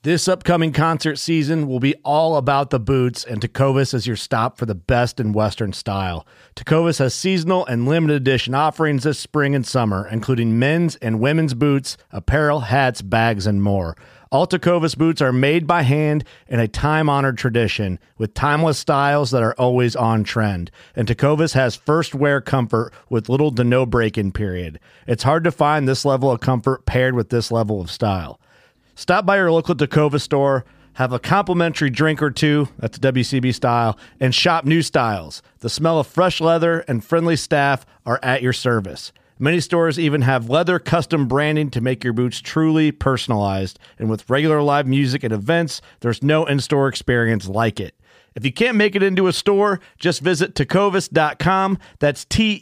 This upcoming concert season will be all about the boots, and Tecovas is your stop for the best in Western style. Tecovas has seasonal and limited edition offerings this spring and summer, including men's and women's boots, apparel, hats, bags, and more. All Tecovas boots are made by hand in a time-honored tradition with timeless styles that are always on trend. And Tecovas has first wear comfort with little to no break-in period. It's hard to find this level of comfort paired with this level of style. Stop by your local Tecovas store, have a complimentary drink or two, that's WCB style, and shop new styles. The smell of fresh leather and friendly staff are at your service. Many stores even have leather custom branding to make your boots truly personalized. And with regular live music and events, there's no in-store experience like it. If you can't make it into a store, just visit tecovas.com. That's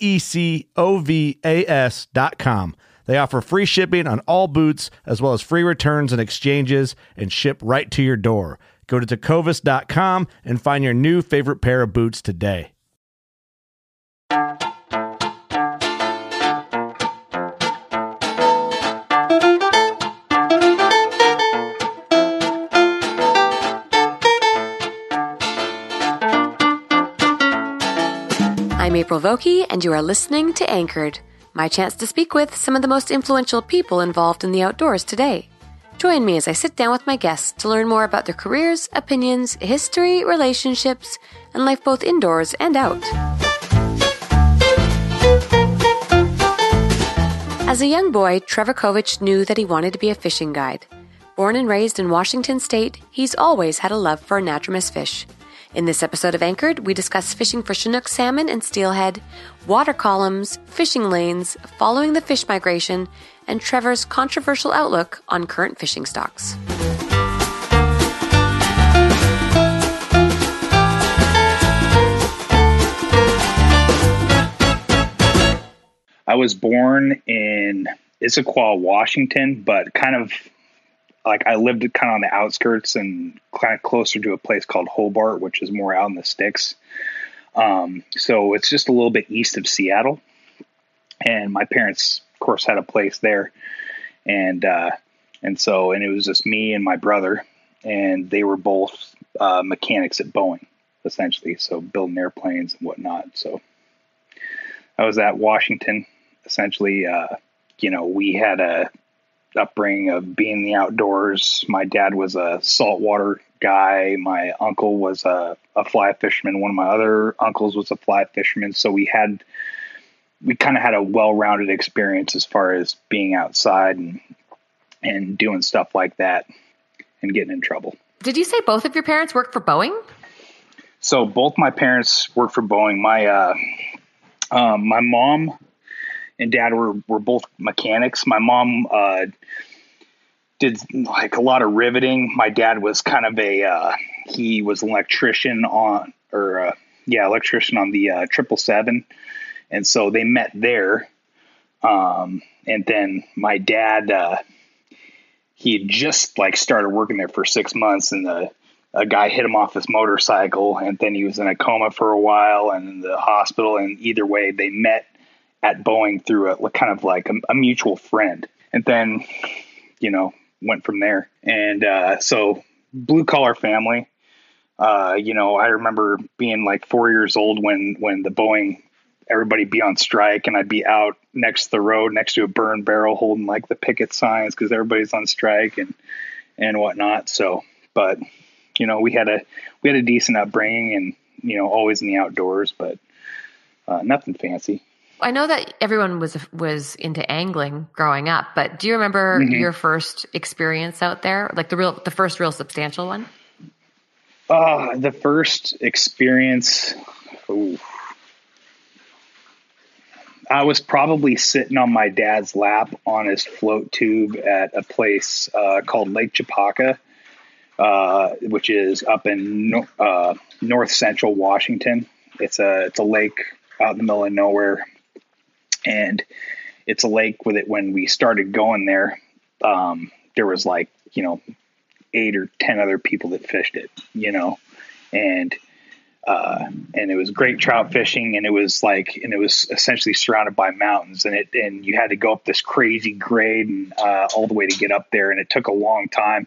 TECOVAS.com. They offer free shipping on all boots, as well as free returns and exchanges, and ship right to your door. Go to tecovas.com and find your new favorite pair of boots today. I'm April Vokey, and you are listening to Anchored, my chance to speak with some of the most influential people involved in the outdoors today. Join me as I sit down with my guests to learn more about their careers, opinions, history, relationships, and life both indoors and out. As a young boy, Trevor Kovich knew that he wanted to be a fishing guide. Born and raised in Washington State, he's always had a love for anadromous fish. In this episode of Anchored, we discuss fishing for Chinook salmon and steelhead, water columns, fishing lanes, following the fish migration, and Trevor's controversial outlook on current fishing stocks. I was born in Issaquah, Washington, but kind of like I lived kind of on the outskirts and kind of closer to a place called Hobart, which is more out in the sticks. So it's just a little bit east of Seattle. And my parents, of course, had a place there. And it was just me and my brother, and they were both mechanics at Boeing, essentially. So building airplanes and whatnot. So I was at Washington, essentially. We had a upbringing of being in the outdoors. My dad was a saltwater guy. My uncle was a fly fisherman. One of my other uncles was a fly fisherman. So we kind of had a well-rounded experience as far as being outside and doing stuff like that and getting in trouble. Did you say both of your parents worked for Boeing? So both my parents worked for Boeing. My mom and dad were both mechanics. My mom did like a lot of riveting. My dad was kind of he was an electrician on the 777. And so they met there. And then my dad, he had just like started working there for 6 months, and a guy hit him off his motorcycle, and then he was in a coma for a while and in the hospital. And either way, they met at Boeing through a kind of like a mutual friend, and then, went from there. And so blue collar family. I remember being like 4 years old when the Boeing, everybody be on strike, and I'd be out next to the road, next to a burn barrel, holding like the picket signs because everybody's on strike and whatnot. So, but we had a decent upbringing, and always in the outdoors, but nothing fancy. I know that everyone was into angling growing up, but do you remember your first experience out there, like the first real substantial one? The first experience, I was probably sitting on my dad's lap on his float tube at a place called Lake Chapaka, which is up in north central Washington. It's a lake out in the middle of nowhere. And it's a lake with it. When we started going there, there was like, 8 or 10 other people that fished it, and it was great trout fishing, and it was essentially surrounded by mountains, and you had to go up this crazy grade and all the way to get up there. And it took a long time.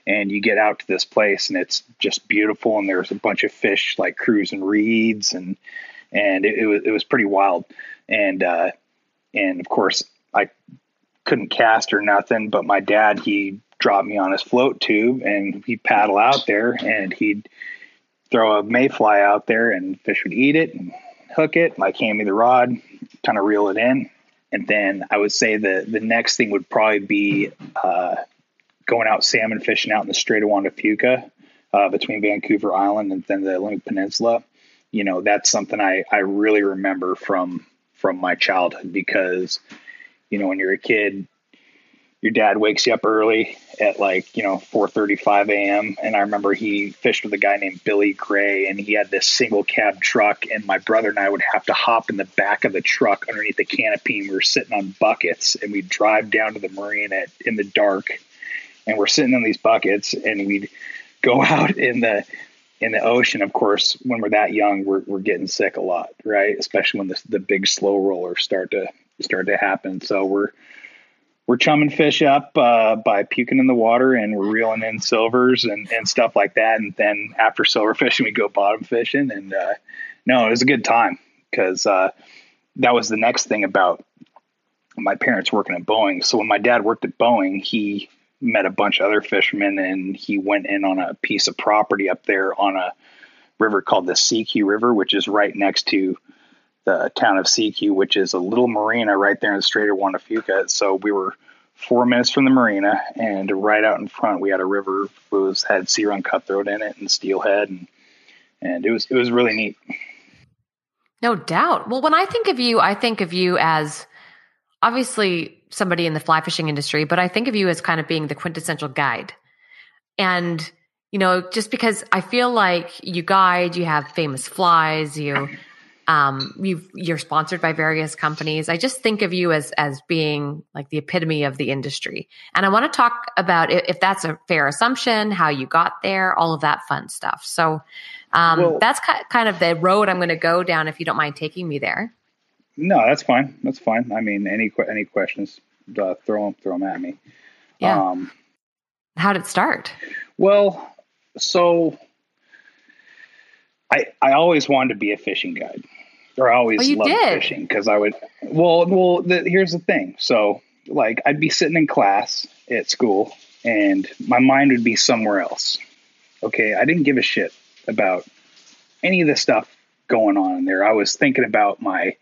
and you get out to this place and it's just beautiful. And there's a bunch of fish like cruising reeds and it was pretty wild. And of course I couldn't cast or nothing, but my dad, he dropped me on his float tube and he'd paddle out there and he'd throw a mayfly out there and fish would eat it and hook it, like hand me the rod, kind of reel it in. And then I would say the next thing would probably be going out salmon fishing out in the Strait of Juan de Fuca between Vancouver Island and then the Olympic Peninsula. You know, that's something I really remember from my childhood because, you know, when you're a kid, your dad wakes you up early at 4:35 a.m. And I remember he fished with a guy named Billy Gray, and he had this single cab truck, and my brother and I would have to hop in the back of the truck underneath the canopy, and we were sitting on buckets, and we'd drive down to the marina in the dark, and we're sitting on these buckets, and we'd go out in the ocean. Of course, when we're that young, we're getting sick a lot, right? Especially when the big slow rollers start to happen. So we're chumming fish up by puking in the water, and we're reeling in silvers and stuff like that. And then after silver fishing, we go bottom fishing. And no, it was a good time because that was the next thing about my parents working at Boeing. So when my dad worked at Boeing, he met a bunch of other fishermen, and he went in on a piece of property up there on a river called the CQ River, which is right next to the town of CQ, which is a little marina right there in the Strait of Juan de Fuca. So we were 4 minutes from the marina, and right out in front, we had a river had sea run cutthroat in it and steelhead. And it was really neat. No doubt. Well, when I think of you as obviously somebody in the fly fishing industry, but I think of you as kind of being the quintessential guide. And, you know, just because I feel like you guide, you have famous flies, you're sponsored by various companies. I just think of you as being like the epitome of the industry. And I want to talk about if that's a fair assumption, how you got there, all of that fun stuff. So that's kind of the road I'm going to go down, if you don't mind taking me there. No, that's fine. That's fine. I mean, any questions, throw them at me. Yeah. How did it start? Well, so I always wanted to be a fishing guide, or I always loved fishing because I would. Here's the thing. So, like, I'd be sitting in class at school, and my mind would be somewhere else. Okay, I didn't give a shit about any of the stuff going on in there. I was thinking about my,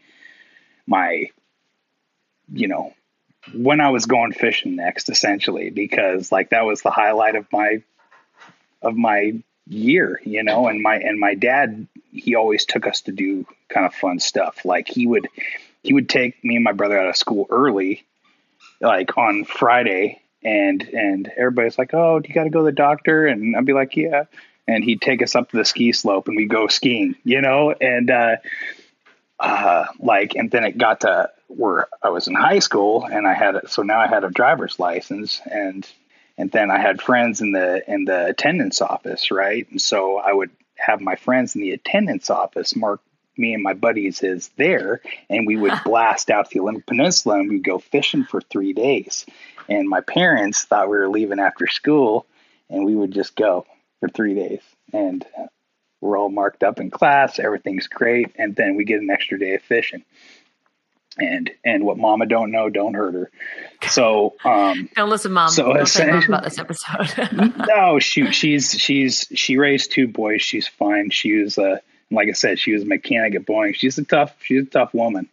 you know, when I was going fishing next, essentially, because like that was the highlight of my year, you know. And my dad, he always took us to do kind of fun stuff. Like he would take me and my brother out of school early, like on Friday, and everybody's like, "Oh, do you got to go to the doctor?" And I'd be like, "Yeah." And he'd take us up to the ski slope and we'd go skiing, you know. And and then it got to where I was in high school, and now I had a driver's license, and then I had friends in the attendance office, right? And so I would have my friends in the attendance office mark me and my buddies as there, and we would blast out the Olympic Peninsula, and we'd go fishing for 3 days. And my parents thought we were leaving after school, and we would just go for 3 days, and we're all marked up in class. Everything's great. And then we get an extra day of fishing, and what mama don't know, don't hurt her. So, don't listen, Mom. So don't say Mom about this episode. No, shoot. She raised 2 boys. She's fine. She was, like I said, she was a mechanic at Boeing. She's a tough woman.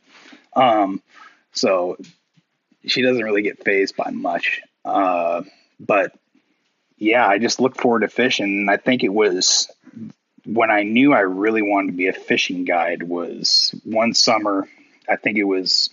So she doesn't really get fazed by much. But yeah, I just look forward to fishing. And I think it was when I knew I really wanted to be a fishing guide was one summer. I think it was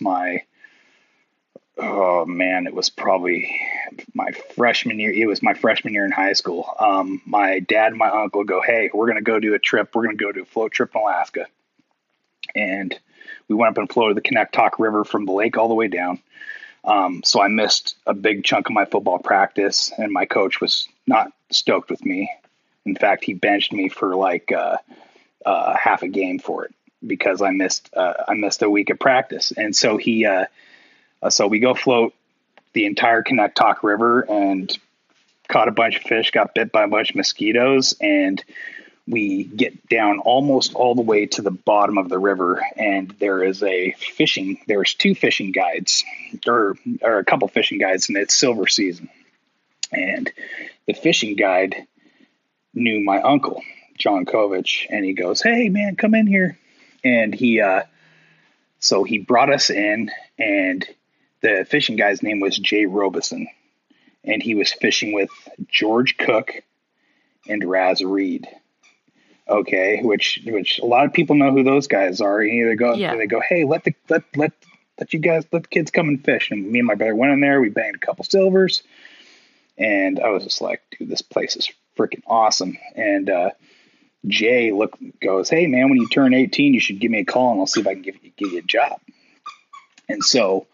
it was probably my freshman year. It was my freshman year in high school. My dad and my uncle go, "Hey, we're going to go do a trip. We're going to go do a float trip in Alaska." And we went up and floated the Connecticut River from the lake all the way down. So I missed a big chunk of my football practice, and my coach was not stoked with me. In fact, he benched me for like half a game for it because I missed a week of practice. And so so we go float the entire Connecticut River, and caught a bunch of fish, got bit by a bunch of mosquitoes, and we get down almost all the way to the bottom of the river, and there's two fishing guides, or a couple fishing guides, and it's silver season. And the fishing guide knew my uncle, John Kovich, and he goes, "Hey man, come in here." And so he brought us in, and the fishing guy's name was Jay Robeson, and he was fishing with George Cook and Raz Reed. Okay, which a lot of people know who those guys are. You either go, they go, "Hey, let the kids come and fish." And me and my brother went in there. We banged a couple silvers, and I was just like, "Dude, this place is freaking awesome." And Jay goes, "Hey man, when you turn 18, you should give me a call, and I'll see if I can give you a job." And so,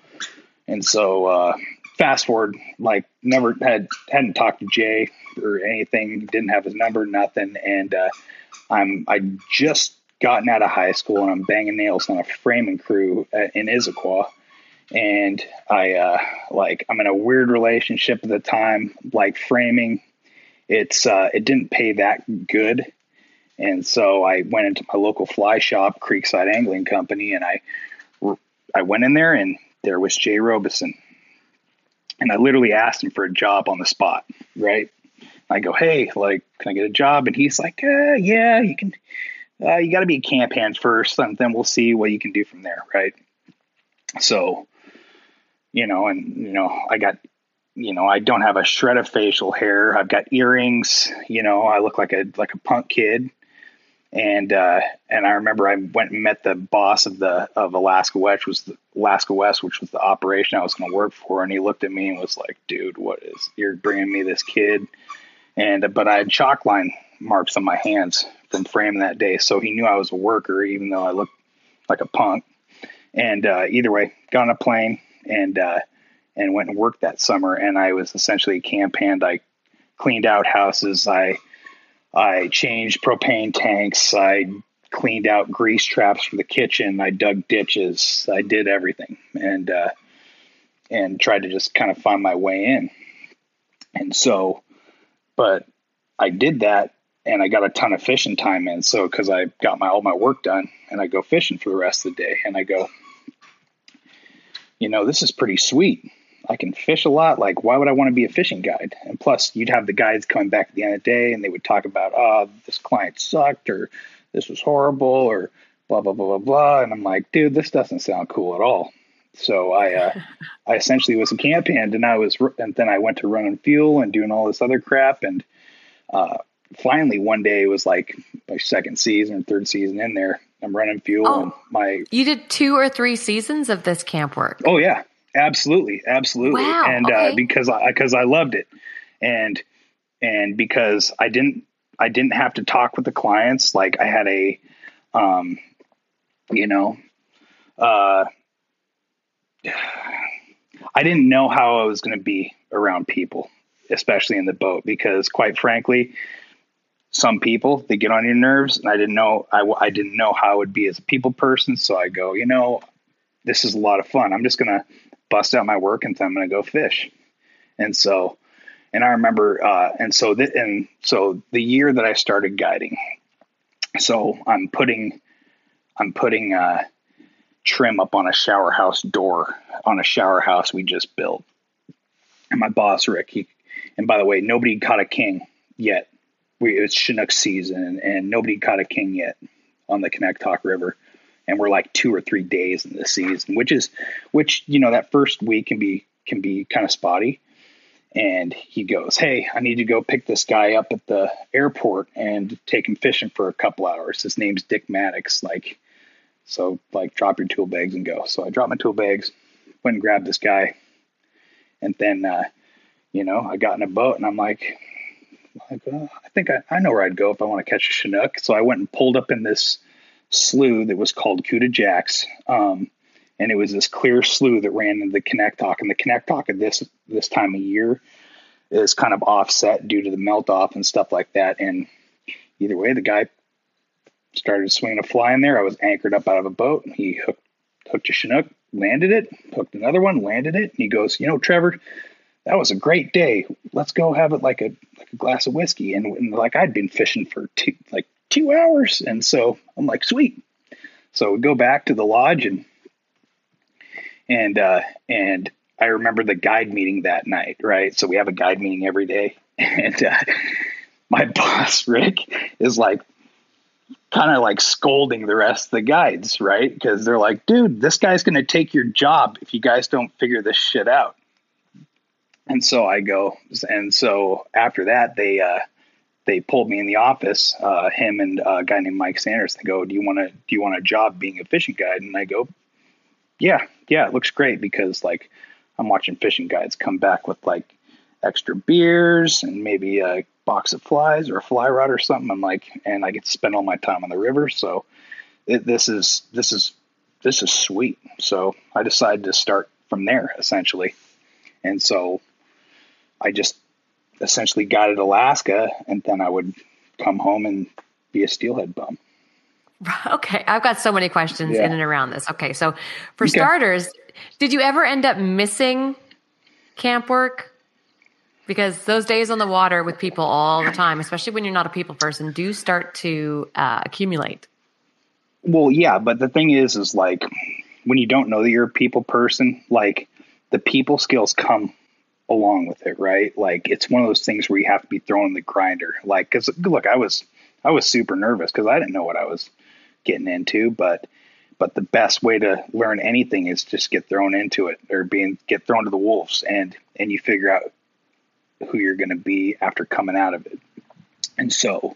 fast forward, like hadn't talked to Jay or anything, didn't have his number, nothing, and I just gotten out of high school, and I'm banging nails on a framing crew in Issaquah. And I'm in a weird relationship at the time, like framing. It didn't pay that good. And so I went into my local fly shop, Creekside Angling Company, and I went in there, and there was Jay Robeson. And I literally asked him for a job on the spot, right? I go, "Hey, can I get a job?" And he's like, "Yeah, you can. You got to be a camp hand first, and then we'll see what you can do from there, right?" So, I got, I don't have a shred of facial hair. I've got earrings. I look like a punk kid. And I remember I went and met the boss of Alaska West, which was the operation I was going to work for. And he looked at me and was like, "Dude, you're bringing me this kid?" But I had chalk line marks on my hands from framing that day. So he knew I was a worker, even though I looked like a punk. And either way, got on a plane and went and worked that summer. And I was essentially a camp hand. I cleaned out houses. I changed propane tanks. I cleaned out grease traps for the kitchen. I dug ditches. I did everything, and tried to just kind of find my way in. And so, but I did that, and I got a ton of fishing time in. So, cause I got all my work done, and I go fishing for the rest of the day, and I go, this is pretty sweet. I can fish a lot. Like, why would I want to be a fishing guide? And plus, you'd have the guides coming back at the end of the day, and they would talk about, this client sucked, or this was horrible, or blah, blah, blah, blah, blah. And I'm like, dude, this doesn't sound cool at all. So I essentially was a camp hand, and then I went to running fuel and doing all this other crap. And finally, one day, it was like my second season or third season in there. I'm running fuel. And you did 2 or 3 seasons of this camp work? Oh, yeah. Absolutely. Wow, and okay. Because I loved it, and because I didn't have to talk with the clients. Like, I had I didn't know how I was going to be around people, especially in the boat, because quite frankly, some people, they get on your nerves, and I didn't know how I would be as a people person. So I go, this is a lot of fun. I'm just going to bust out my work, and then I'm going to go fish. And I remember, so the year that I started guiding, so I'm putting trim up on a shower house door on a shower house we just built. And my boss, Rick, and by the way, nobody caught a king yet. It's Chinook season, and nobody caught a king yet on the Connecticut River. And we're like 2 or 3 days in the season, which that first week can be kind of spotty. And he goes, "Hey, I need to go pick this guy up at the airport and take him fishing for a couple hours. His name's Dick Maddox. Drop your tool bags and go." So I dropped my tool bags, went and grabbed this guy. And then, I got in a boat, and I'm like, I think I know where I'd go if I want to catch a Chinook. So I went and pulled up in this slough that was called Cuda Jacks. And it was this clear slough that ran into the Connecticut. And the Connecticut at this time of year is kind of offset due to the melt off and stuff like that. And either way, the guy started swinging a fly in there. I was anchored up out of a boat, and he hooked a Chinook, landed it, hooked another one, landed it. And he goes, "Trevor, that was a great day. Let's go have it like a glass of whiskey. And like, I'd been fishing for 2 hours. And so I'm like, sweet. So we go back to the lodge and I remember the guide meeting that night. Right. So we have a guide meeting every day. And, my boss, Rick, is like, kind of like scolding the rest of the guides, right? Because they're like, dude, this guy's going to take your job if you guys don't figure this shit out. And so I go, and so after that, they pulled me in the office, him and a guy named Mike Sanders. They go, do you want a job being a fishing guide? And I go, yeah, it looks great, because like I'm watching fishing guides come back with like extra beers and maybe a box of flies or a fly rod or something. I'm like, and I get to spend all my time on the river. So this is sweet. So I decided to start from there essentially. And so I just essentially got at Alaska, and then I would come home and be a steelhead bum. Okay. I've got so many questions in and around this. Okay. So for starters, did you ever end up missing camp work? Because those days on the water with people all the time, especially when you're not a people person, do start to accumulate. Well, yeah, but the thing is like when you don't know that you're a people person, like the people skills come along with it, right? Like it's one of those things where you have to be thrown in the grinder. Like, because look, I was super nervous because I didn't know what I was getting into, but the best way to learn anything is just get thrown into it, or get thrown to the wolves, and you figure out who you're going to be after coming out of it. And so,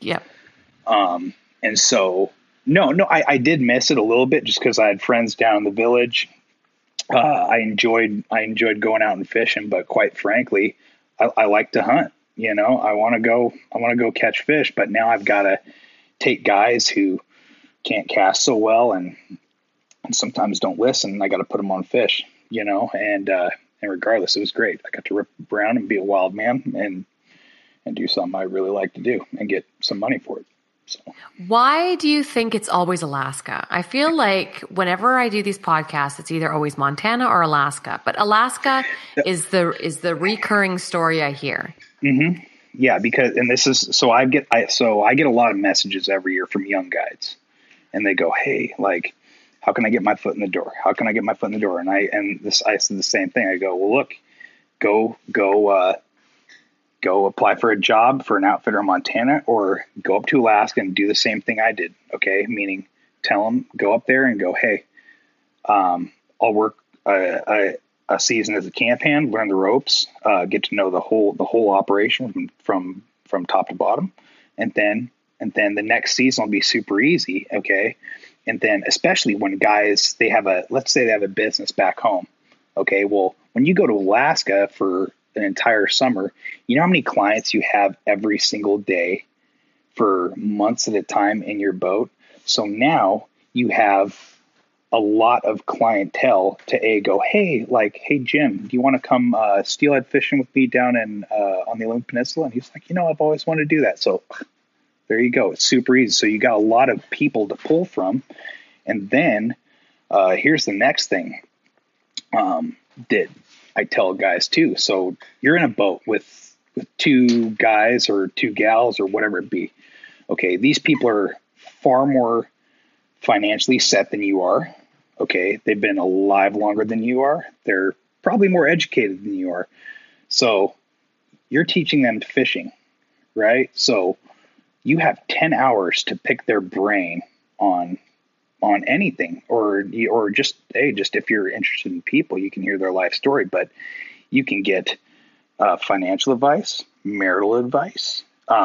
I did miss it a little bit just because I had friends down in the village. I enjoyed going out and fishing, but quite frankly, I like to hunt. You know, I want to go catch fish, but now I've got to take guys who can't cast so well and sometimes don't listen. I got to put them on fish, you know, and regardless, it was great. I got to rip around and be a wild man and do something I really like to do and get some money for it. So. Why do you think it's always Alaska? I feel like whenever I do these podcasts, it's either always Montana or Alaska, but Alaska is the recurring story I hear. Mm-hmm. Yeah, because, and this is, so I get a lot of messages every year from young guides, and they go, hey, like, how can I get my foot in the door? How can I get my foot in the door? And I said the same thing. I go, well, look, go apply for a job for an outfitter in Montana, or go up to Alaska and do the same thing I did. Okay. Meaning tell them, go up there and go, hey, I'll work a season as a camp hand, learn the ropes, get to know the whole operation from top to bottom. And then the next season will be super easy. Okay. And then especially when guys, let's say they have a business back home. Okay. Well, when you go to Alaska for an entire summer, you know how many clients you have every single day for months at a time in your boat. So now you have a lot of clientele to go, hey, Jim, do you want to come steelhead fishing with me down in on the Olympic Peninsula? And he's like, I've always wanted to do that. So there you go. It's super easy. So you got a lot of people to pull from. And then here's the next thing that I tell guys too. So you're in a boat with two guys or two gals or whatever it be. Okay. These people are far more financially set than you are. Okay. They've been alive longer than you are. They're probably more educated than you are. So you're teaching them fishing, right? So you have 10 hours to pick their brain on anything, or just if you're interested in people, you can hear their life story, but you can get financial advice, marital advice,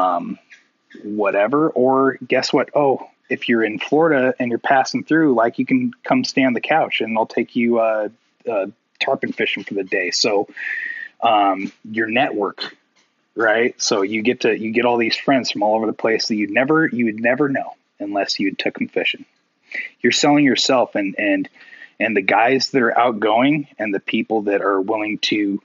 whatever. Or guess what? Oh, if you're in Florida and you're passing through, like, you can come stay on the couch and I'll take you tarpon fishing for the day. So your network, right? So you get all these friends from all over the place that you would never know unless you took them fishing. You're selling yourself, and the guys that are outgoing and the people that are willing to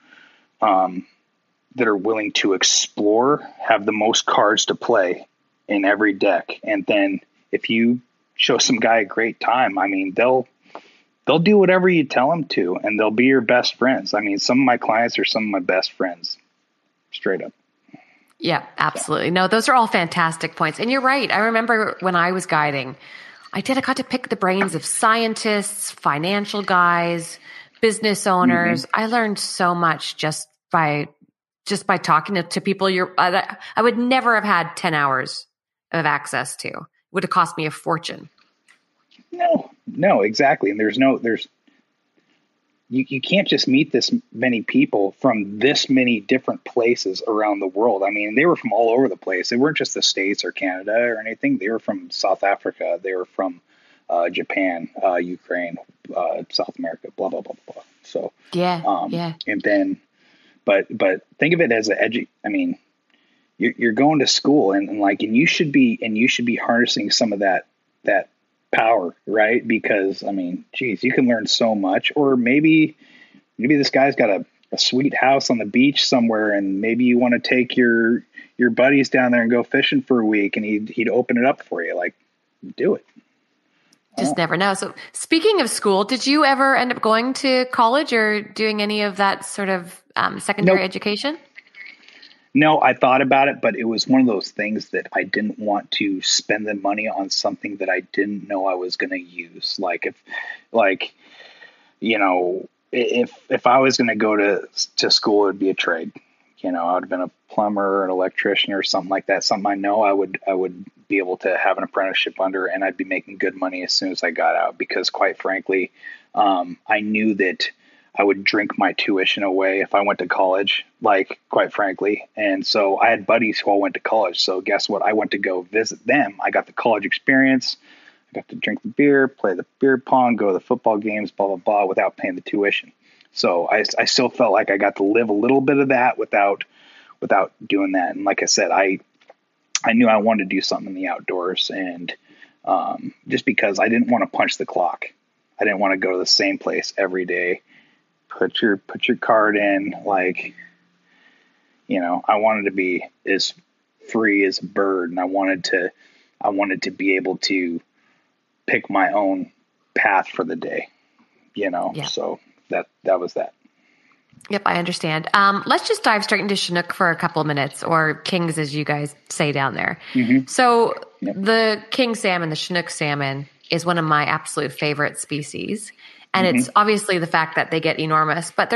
explore have the most cards to play in every deck. And then if you show some guy a great time, I mean, they'll they'll do whatever you tell them to, and they'll be your best friends. I mean, some of my clients are some of my best friends, straight up. Yeah, absolutely. No, those are all fantastic points. And you're right. I remember when I was guiding, I got to pick the brains of scientists, financial guys, business owners. I learned so much just by talking to people I would never have had 10 hours of access to. It would have cost me a fortune. No, exactly. And you can't just meet this many people from this many different places around the world. I mean, they were from all over the place. They weren't just the States or Canada or anything. They were from South Africa. They were from Japan, Ukraine, South America, blah, blah, blah, blah. So, yeah. And then, but think of it as I mean, you're going to school and you should be harnessing some of that power, right? Because I mean, geez, you can learn so much. Or maybe this guy's got a sweet house on the beach somewhere, and maybe you want to take your buddies down there and go fishing for a week, and he'd open it up for you. Like, do it. Just never know. So speaking of school, did you ever end up going to college or doing any of that sort of secondary education? No, I thought about it, but it was one of those things that I didn't want to spend the money on something that I didn't know I was going to use. If I was going to go to school, it would be a trade. I would have been a plumber or an electrician or something like that. Something I know I would be able to have an apprenticeship under, and I'd be making good money as soon as I got out, because quite frankly, I knew that I would drink my tuition away if I went to college, quite frankly. And so I had buddies who all went to college. So guess what? I went to go visit them. I got the college experience. I got to drink the beer, play the beer pong, go to the football games, blah, blah, blah, without paying the tuition. So I still felt like I got to live a little bit of that without doing that. And like I said, I knew I wanted to do something in the outdoors, and just because I didn't want to punch the clock. I didn't want to go to the same place every day. Put your card in, I wanted to be as free as a bird, and I wanted to be able to pick my own path for the day, Yeah. So that was that. Yep, I understand. Let's just dive straight into Chinook for a couple of minutes, or kings, as you guys say down there. Mm-hmm. So the king salmon, the Chinook salmon, is one of my absolute favorite species. And it's obviously the fact that they get enormous, but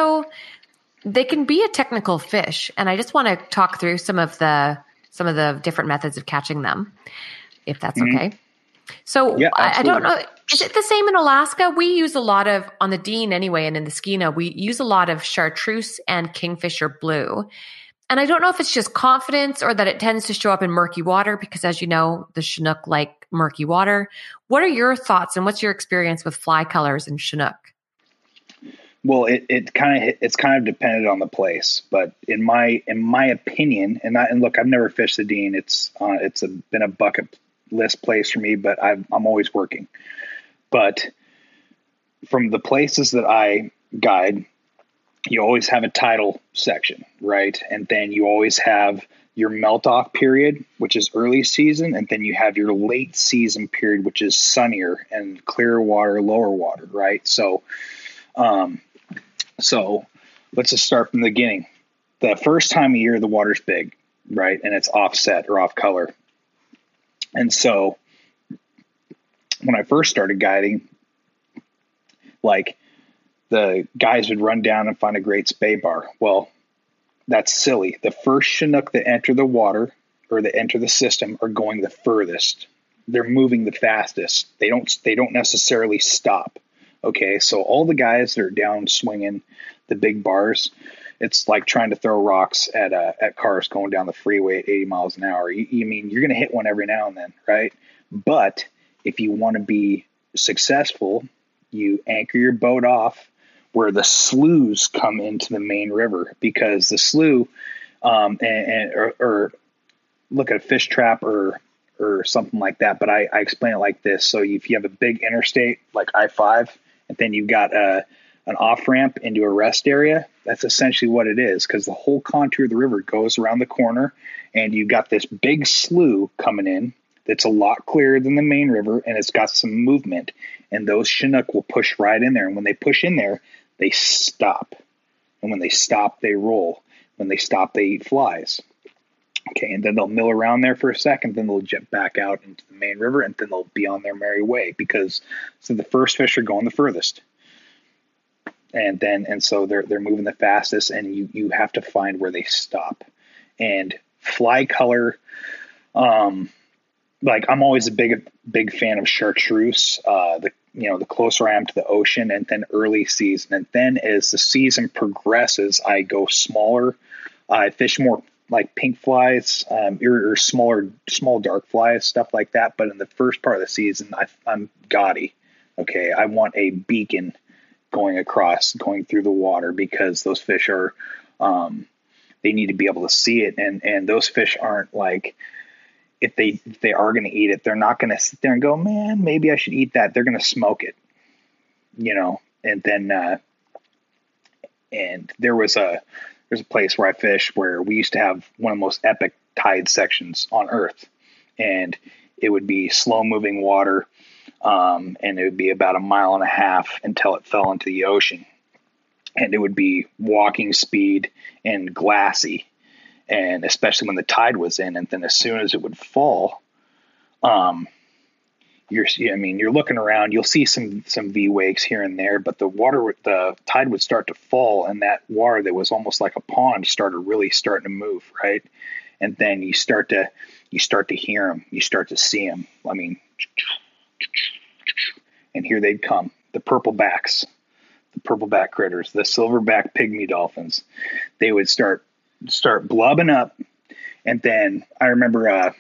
they can be a technical fish. And I just want to talk through some of the different methods of catching them, if that's okay. So I don't know, is it the same in Alaska? We use a lot of, on the Dean anyway, and in the Skeena, we use a lot of chartreuse and kingfisher blue. And I don't know if it's just confidence or that it tends to show up in murky water, because as you know, the Chinook like murky water. What are your thoughts and what's your experience with fly colors in Chinook? Well, it's kind of dependent on the place, but in my opinion, and look, I've never fished the Dean. It's been a bucket list place for me, but I'm always working. But from the places that I guide, you always have a tidal section, right? And then you always have your melt off period, which is early season. And then you have your late season period, which is sunnier and clearer water, lower water, right? So let's just start from the beginning. The first time of year, the water's big, right? And it's offset or off color. And so when I first started guiding, the guys would run down and find a great spay bar. Well, that's silly. The first Chinook that enter the water or that enter the system are going the furthest. They're moving the fastest. They don't necessarily stop. Okay, so all the guys that are down swinging the big bars, it's like trying to throw rocks at cars going down the freeway at 80 miles an hour. You mean you're going to hit one every now and then, right? But if you want to be successful, you anchor your boat off where the sloughs come into the main river, because the slough, or look at a fish trap or something like that. But I explain it like this. So if you have a big interstate like I-5, and then you've got an off-ramp into a rest area, that's essentially what it is, because the whole contour of the river goes around the corner, and you've got this big slough coming in that's a lot clearer than the main river, and it's got some movement. And those Chinook will push right in there. And when they push in there, they stop. And when they stop, they roll. When they stop, they eat flies. Okay, and then they'll mill around there for a second, then they'll jet back out into the main river, and then they'll be on their merry way, because so the first fish are going the furthest. And so they're moving the fastest, and you have to find where they stop. And fly color, like I'm always a big fan of chartreuse. The closer I am to the ocean, and then early season, and then as the season progresses, I go smaller. I fish more like pink flies, or small dark flies, stuff like that. But in the first part of the season, I'm gaudy. Okay, I want a beacon going through the water, because those fish are, they need to be able to see it. And those fish aren't like, if they are going to eat it, they're not going to sit there and go, man, maybe I should eat that. They're going to smoke it, and then, and there's a place where I fish where we used to have one of the most epic tide sections on earth, and it would be slow moving water. And it would be about 1.5 miles until it fell into the ocean, and it would be walking speed and glassy, and especially when the tide was in. And then as soon as it would fall, you're looking around, you'll see some V wakes here and there, but the tide would start to fall, and that water that was almost like a pond starting to move. Right. And then you start to hear them, you start to see them. I mean, and here they'd come, the purpleback critters, the silverback pygmy dolphins. They would start blubbing up. And then I remember,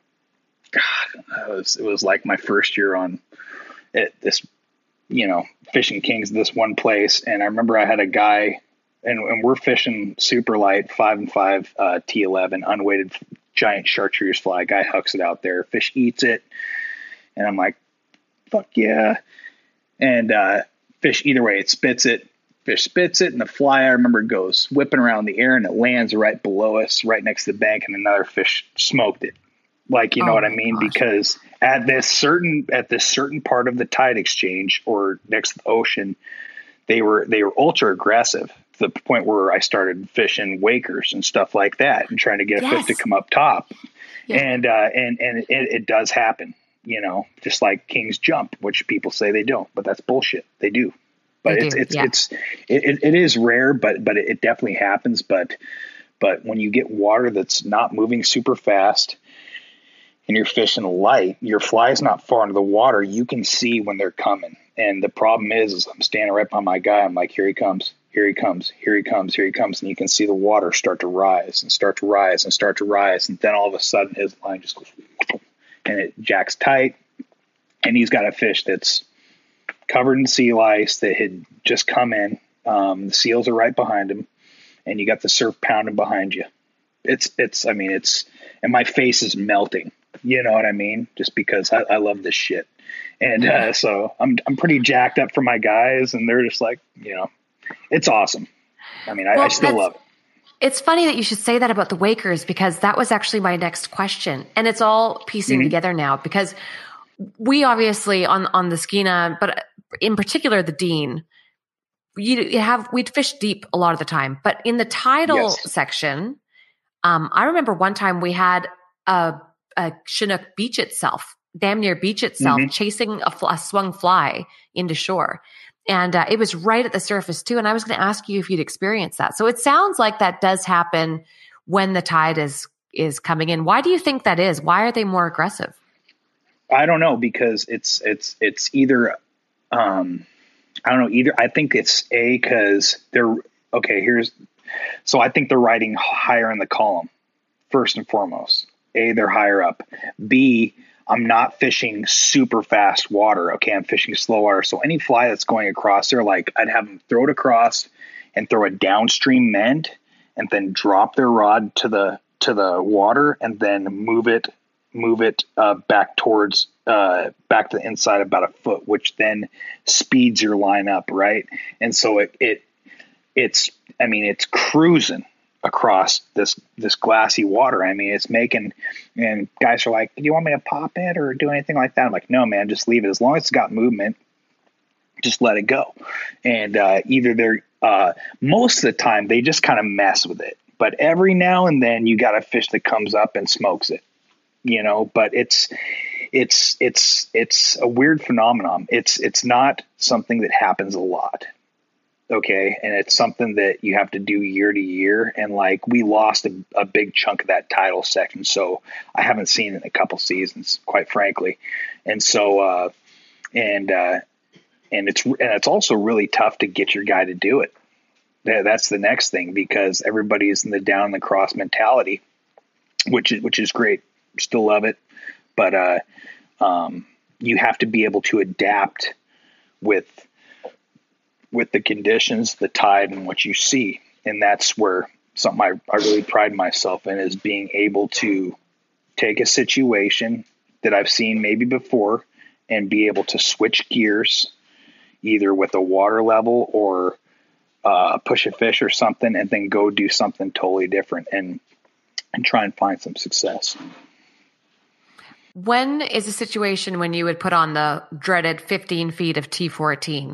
it was like my first year at this, Fishing Kings, this one place. And I remember I had a guy, and we're fishing super light 5-5 T11 unweighted giant chartreuse fly. Guy hucks it out there, fish eats it, and I'm like, fuck yeah. And fish, either way, it spits it. Fish spits it, and the fly, I remember, goes whipping around the air, and it lands right below us, right next to the bank, and another fish smoked it. Like, you know what I mean? Gosh. Because at this certain part of the tide exchange, or next to the ocean, they were ultra aggressive, to the point where I started fishing wakers and stuff like that, and trying to get a fish to come up top. Yeah. And it does happen. Just like kings jump, which people say they don't, but that's bullshit. They do, but it is rare, but it definitely happens. But when you get water that's not moving super fast, and you're fishing light, your fly's not far into the water, you can see when they're coming. And the problem is I'm standing right by my guy. I'm like, here he comes, here he comes, here he comes, here he comes. And you can see the water start to rise and start to rise and start to rise. And then all of a sudden his line just goes, and it jacks tight, and he's got a fish that's covered in sea lice that had just come in. The seals are right behind him, and you got the surf pounding behind you. And my face is melting. You know what I mean? Just because I love this shit. And so I'm pretty jacked up for my guys, and they're just like, it's awesome. I mean, I still love it. It's funny that you should say that about the wakers, because that was actually my next question. And it's all piecing together now, because we obviously on the Skeena, but in particular the Dean, we'd fish deep a lot of the time. But in the tidal section, I remember one time we had a Chinook damn near beach itself, chasing a swung fly into shore. And it was right at the surface too. And I was going to ask you if you'd experienced that. So it sounds like that does happen when the tide is coming in. Why do you think that is? Why are they more aggressive? I don't know, because it's either, I don't know either. I think it's because so I think they're riding higher in the column, first and foremost. They're higher up. B, I'm not fishing super fast water. Okay, I'm fishing slow water. So any fly that's going across there, like I'd have them throw it across and throw a downstream mend, and then drop their rod to the water, and then move it back towards back to the inside about a foot, which then speeds your line up, right? And so it's cruising. across this glassy water. I mean, it's making, and guys are like, do you want me to pop it or do anything like that? I'm like, no, man, just leave it. As long as it's got movement, just let it go. And either they're most of the time they just kind of mess with it, but every now and then you got a fish that comes up and smokes it, you know. But it's a weird phenomenon. It's not something that happens a lot. Okay. And it's something that you have to do year to year. And like, we lost a big chunk of that tidal section. So I haven't seen it in a couple seasons, quite frankly. And so, and it's also really tough to get your guy to do it. That's the next thing, because everybody is in the down and the cross mentality, which is great. Still love it. But, you have to be able to adapt with the conditions, the tide, and what you see. And that's where something I really pride myself in, is being able to take a situation that I've seen maybe before and be able to switch gears, either with a water level or push a fish or something, and then go do something totally different and try and find some success. When is a situation when you would put on the dreaded 15 feet of T14?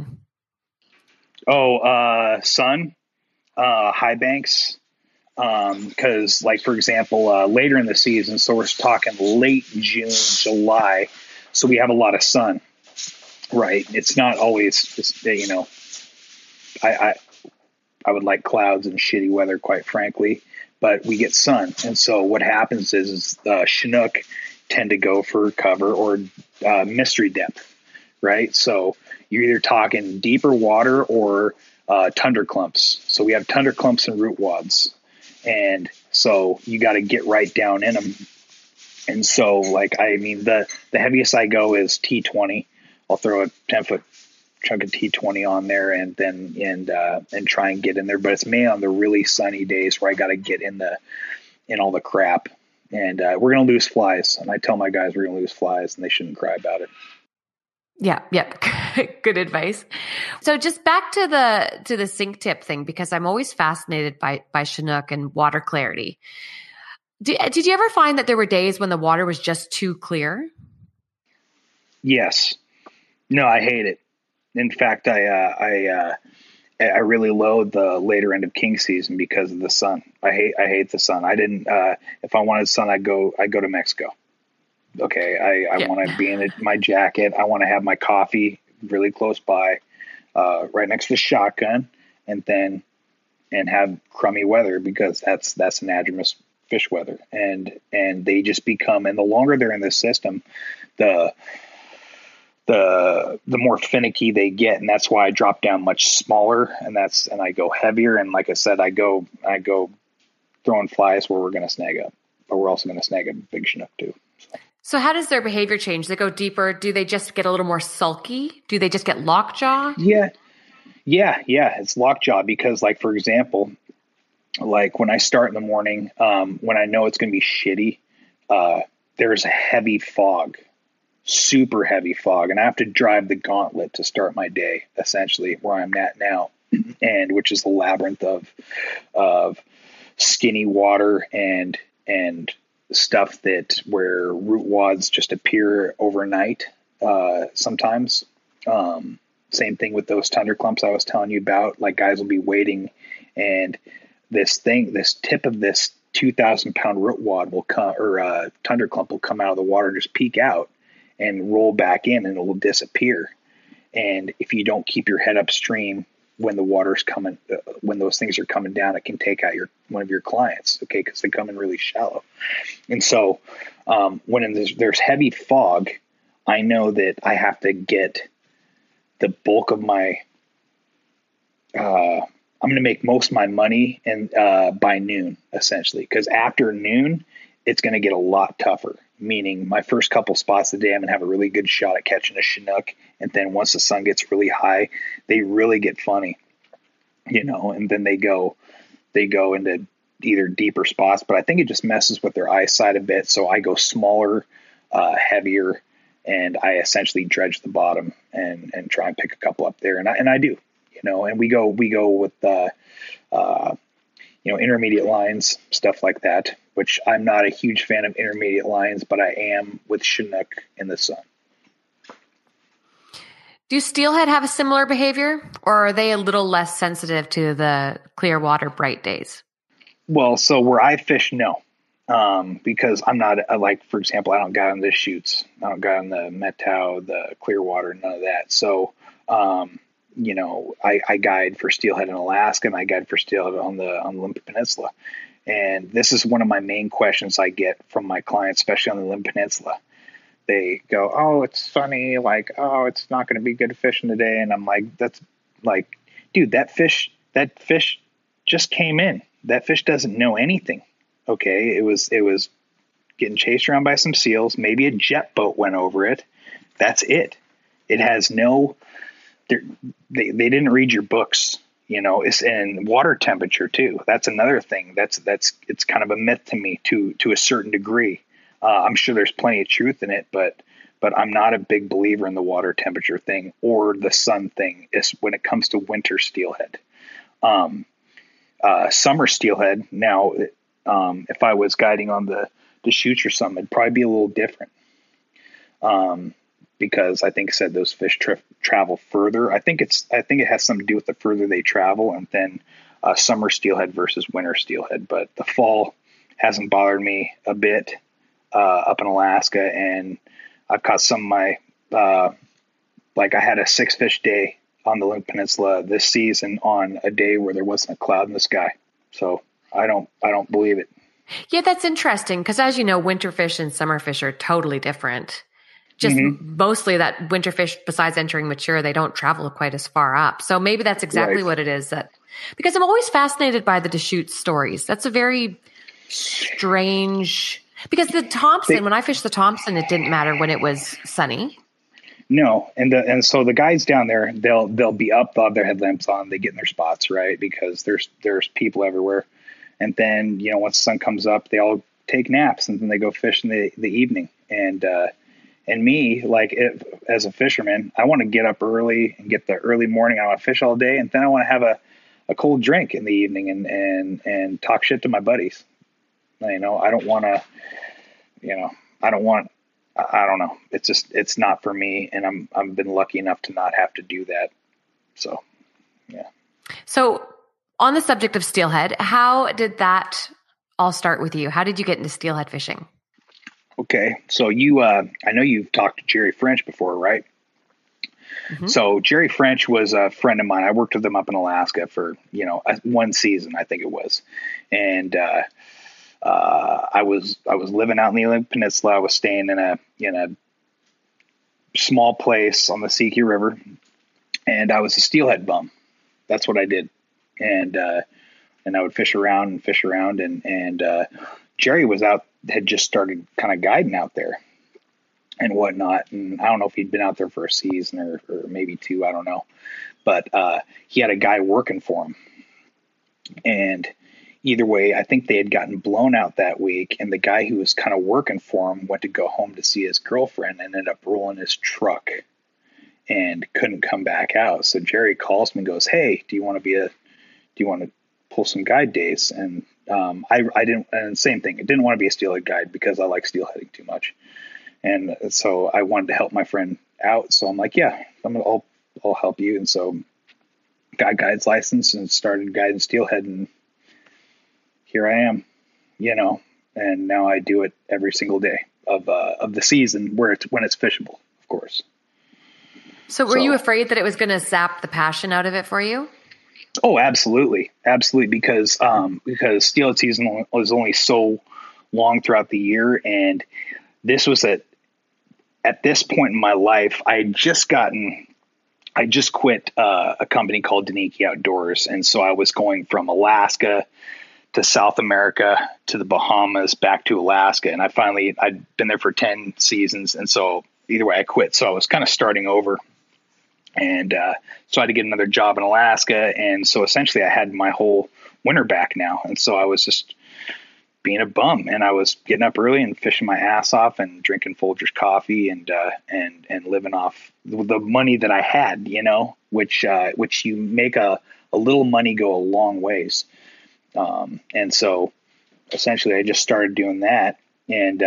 Sun, high banks. Cause like, for example, later in the season, so we're talking late June, July. So we have a lot of sun, right? It's not always just, you know, I would like clouds and shitty weather, quite frankly, but we get sun. And so what happens is Chinook tend to go for cover or mystery depth, right? So you're either talking deeper water or tundra clumps. So we have tundra clumps and root wads. And so you got to get right down in them. And so, like, I mean, the heaviest I go is T20. I'll throw a 10-foot chunk of T20 on there and try and get in there. But it's mainly on the really sunny days where I got to get in all the crap. And we're going to lose flies. And I tell my guys we're going to lose flies, and they shouldn't cry about it. Yeah. Good advice. So just back to the sink tip thing, because I'm always fascinated by Chinook and water clarity. Did you ever find that there were days when the water was just too clear? Yes. No, I hate it. In fact, I really loathe the later end of king season because of the sun. I hate the sun. I didn't. If I wanted sun, I'd go to Mexico. Okay, I want to be in my jacket. I want to have my coffee really close by, right next to the shotgun, and have crummy weather, because that's anadromous fish weather, and they just become, and the longer they're in the system, the more finicky they get, and that's why I drop down much smaller, and I go heavier, and like I said, I go throwing flies where we're going to snag up, but we're also going to snag a big Chinook too. So how does their behavior change? They go deeper. Do they just get a little more sulky? Do they just get lockjaw? Yeah. It's lockjaw because, like, for example, like when I start in the morning, when I know it's going to be shitty, there's a heavy fog, super heavy fog. And I have to drive the gauntlet to start my day, essentially where I'm at now, and which is the labyrinth of skinny water and stuff where root wads just appear overnight. Sometimes, same thing with those tundra clumps I was telling you about. Like, guys will be waiting, and this tip of this 2,000 pound root wad will come, or tundra clump will come out of the water and just peek out and roll back in, and it will disappear. And if you don't keep your head upstream when the water's coming, when those things are coming down, it can take out one of your clients. Okay. Cause they come in really shallow. And so, when there's heavy fog, I know that I have to get the bulk of my, I'm going to make most of my money by noon, essentially. Cause after noon, it's going to get a lot tougher. Meaning my first couple spots of the day, I'm going to have a really good shot at catching a Chinook. And then once the sun gets really high, they really get funny, and then they go into either deeper spots, but I think it just messes with their eyesight a bit. So I go smaller, heavier, and I essentially dredge the bottom and try and pick a couple up there. And I do, and we go with, intermediate lines, stuff like that, which I'm not a huge fan of intermediate lines, but I am with Chinook in the sun. Do steelhead have a similar behavior, or are they a little less sensitive to the clear water, bright days? Well, so where I fish, no. Because I'm not like, for example, I don't guide on the chutes. I don't guide on the Methow, the Clearwater, none of that. So, I guide for steelhead in Alaska, and I guide for steelhead on the Olympic Peninsula. And this is one of my main questions I get from my clients, especially on the Olympic Peninsula. They go, "Oh, it's sunny. Like, oh, it's not going to be good fishing today." And I'm like, "That's like, dude, that fish just came in. That fish doesn't know anything." Okay, it was getting chased around by some seals. Maybe a jet boat went over it. That's it. It has no. They didn't read your books. It's in water temperature too. That's another thing. It's kind of a myth to me to a certain degree. I'm sure there's plenty of truth in it, but I'm not a big believer in the water temperature thing or the sun thing. Is when it comes to winter steelhead. Summer steelhead now. If I was guiding on the chutes or something, it'd probably be a little different. Because I think said those fish travel further. I think it has something to do with the further they travel, and then summer steelhead versus winter steelhead. But the fall hasn't bothered me a bit up in Alaska, and I've caught some of my like I had a 6-fish day on the Olympic Peninsula this season on a day where there wasn't a cloud in the sky. So I don't believe it. Yeah, that's interesting because, as you know, winter fish and summer fish are totally different. Just mostly that winter fish, besides entering mature, they don't travel quite as far up. So maybe that's exactly what it is. Because I'm always fascinated by the Deschutes stories. That's a very strange. Because the Thompson, when I fished the Thompson, it didn't matter when it was sunny. No, and so the guys down there, they'll be up, they'll have their headlamps on, they get in their spots, right? Because there's people everywhere. And then, once the sun comes up, they all take naps, and then they go fish in the evening. And me, like as a fisherman, I want to get up early and get the early morning. I want to fish all day, and then I want to have a cold drink in the evening and talk shit to my buddies. I don't want to, I don't know. It's not for me. And I've been lucky enough to not have to do that. So, yeah. So on the subject of steelhead, how did that all start with you? How did you get into steelhead fishing? Okay. So I know you've talked to Jerry French before, right? Mm-hmm. So Jerry French was a friend of mine. I worked with him up in Alaska for, one season, I think it was. And, I was living out in the Olympic Peninsula. I was staying in a small place on the Siki River, and I was a steelhead bum. That's what I did. And I would fish around, and Jerry had just started kind of guiding out there and whatnot. And I don't know if he'd been out there for a season or maybe 2, I don't know, but he had a guy working for him. And either way, I think they had gotten blown out that week, and the guy who was kind of working for him went to go home to see his girlfriend and ended up rolling his truck and couldn't come back out. So Jerry calls me and goes, "Hey, do you want to pull some guide days?" And I didn't, and same thing. I didn't want to be a steelhead guide because I like steelheading too much. And so I wanted to help my friend out. So I'm like, yeah, I'll help you. And so got a guide's license and started guiding steelhead, and here I am, and now I do it every single day of the season when it's fishable, of course. So were you afraid that it was going to sap the passion out of it for you? Oh, absolutely. Absolutely. Because steelhead season was only so long throughout the year. And this was at this point in my life, I just quit a company called Deniki Outdoors. And so I was going from Alaska to South America to the Bahamas, back to Alaska. And I'd been there for 10 seasons. And so either way I quit. So I was kind of starting over. And so I had to get another job in Alaska. And so essentially I had my whole winter back now. And so I was just being a bum, and I was getting up early and fishing my ass off and drinking Folgers coffee and living off the money that I had, which you make a little money go a long ways. And so essentially I just started doing that. And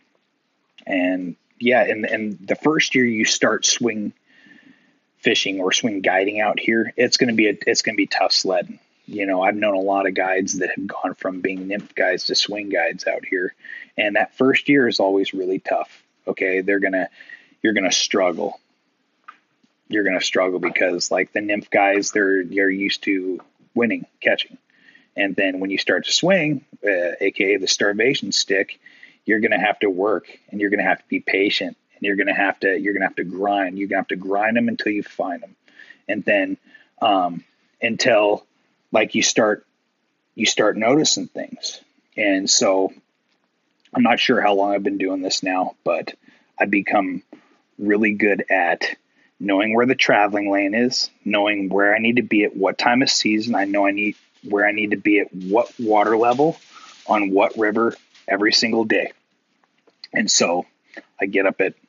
yeah, and the first year you start swing fishing or swing guiding out here, it's going to be tough sledding. I've known a lot of guides that have gone from being nymph guides to swing guides out here. And that first year is always really tough. Okay. You're going to struggle. You're going to struggle because like the nymph guys, they're used to winning, catching. And then when you start to swing, AKA the starvation stick, you're going to have to work and you're going to have to be patient and you're going to have to grind. You're going to have to grind them until you find them. And then, until like you start noticing things. And so I'm not sure how long I've been doing this now, but I've become really good at knowing where the traveling lane is, knowing where I need to be at what time of season. I know where I need to be at what water level on what river every single day. And so I get up at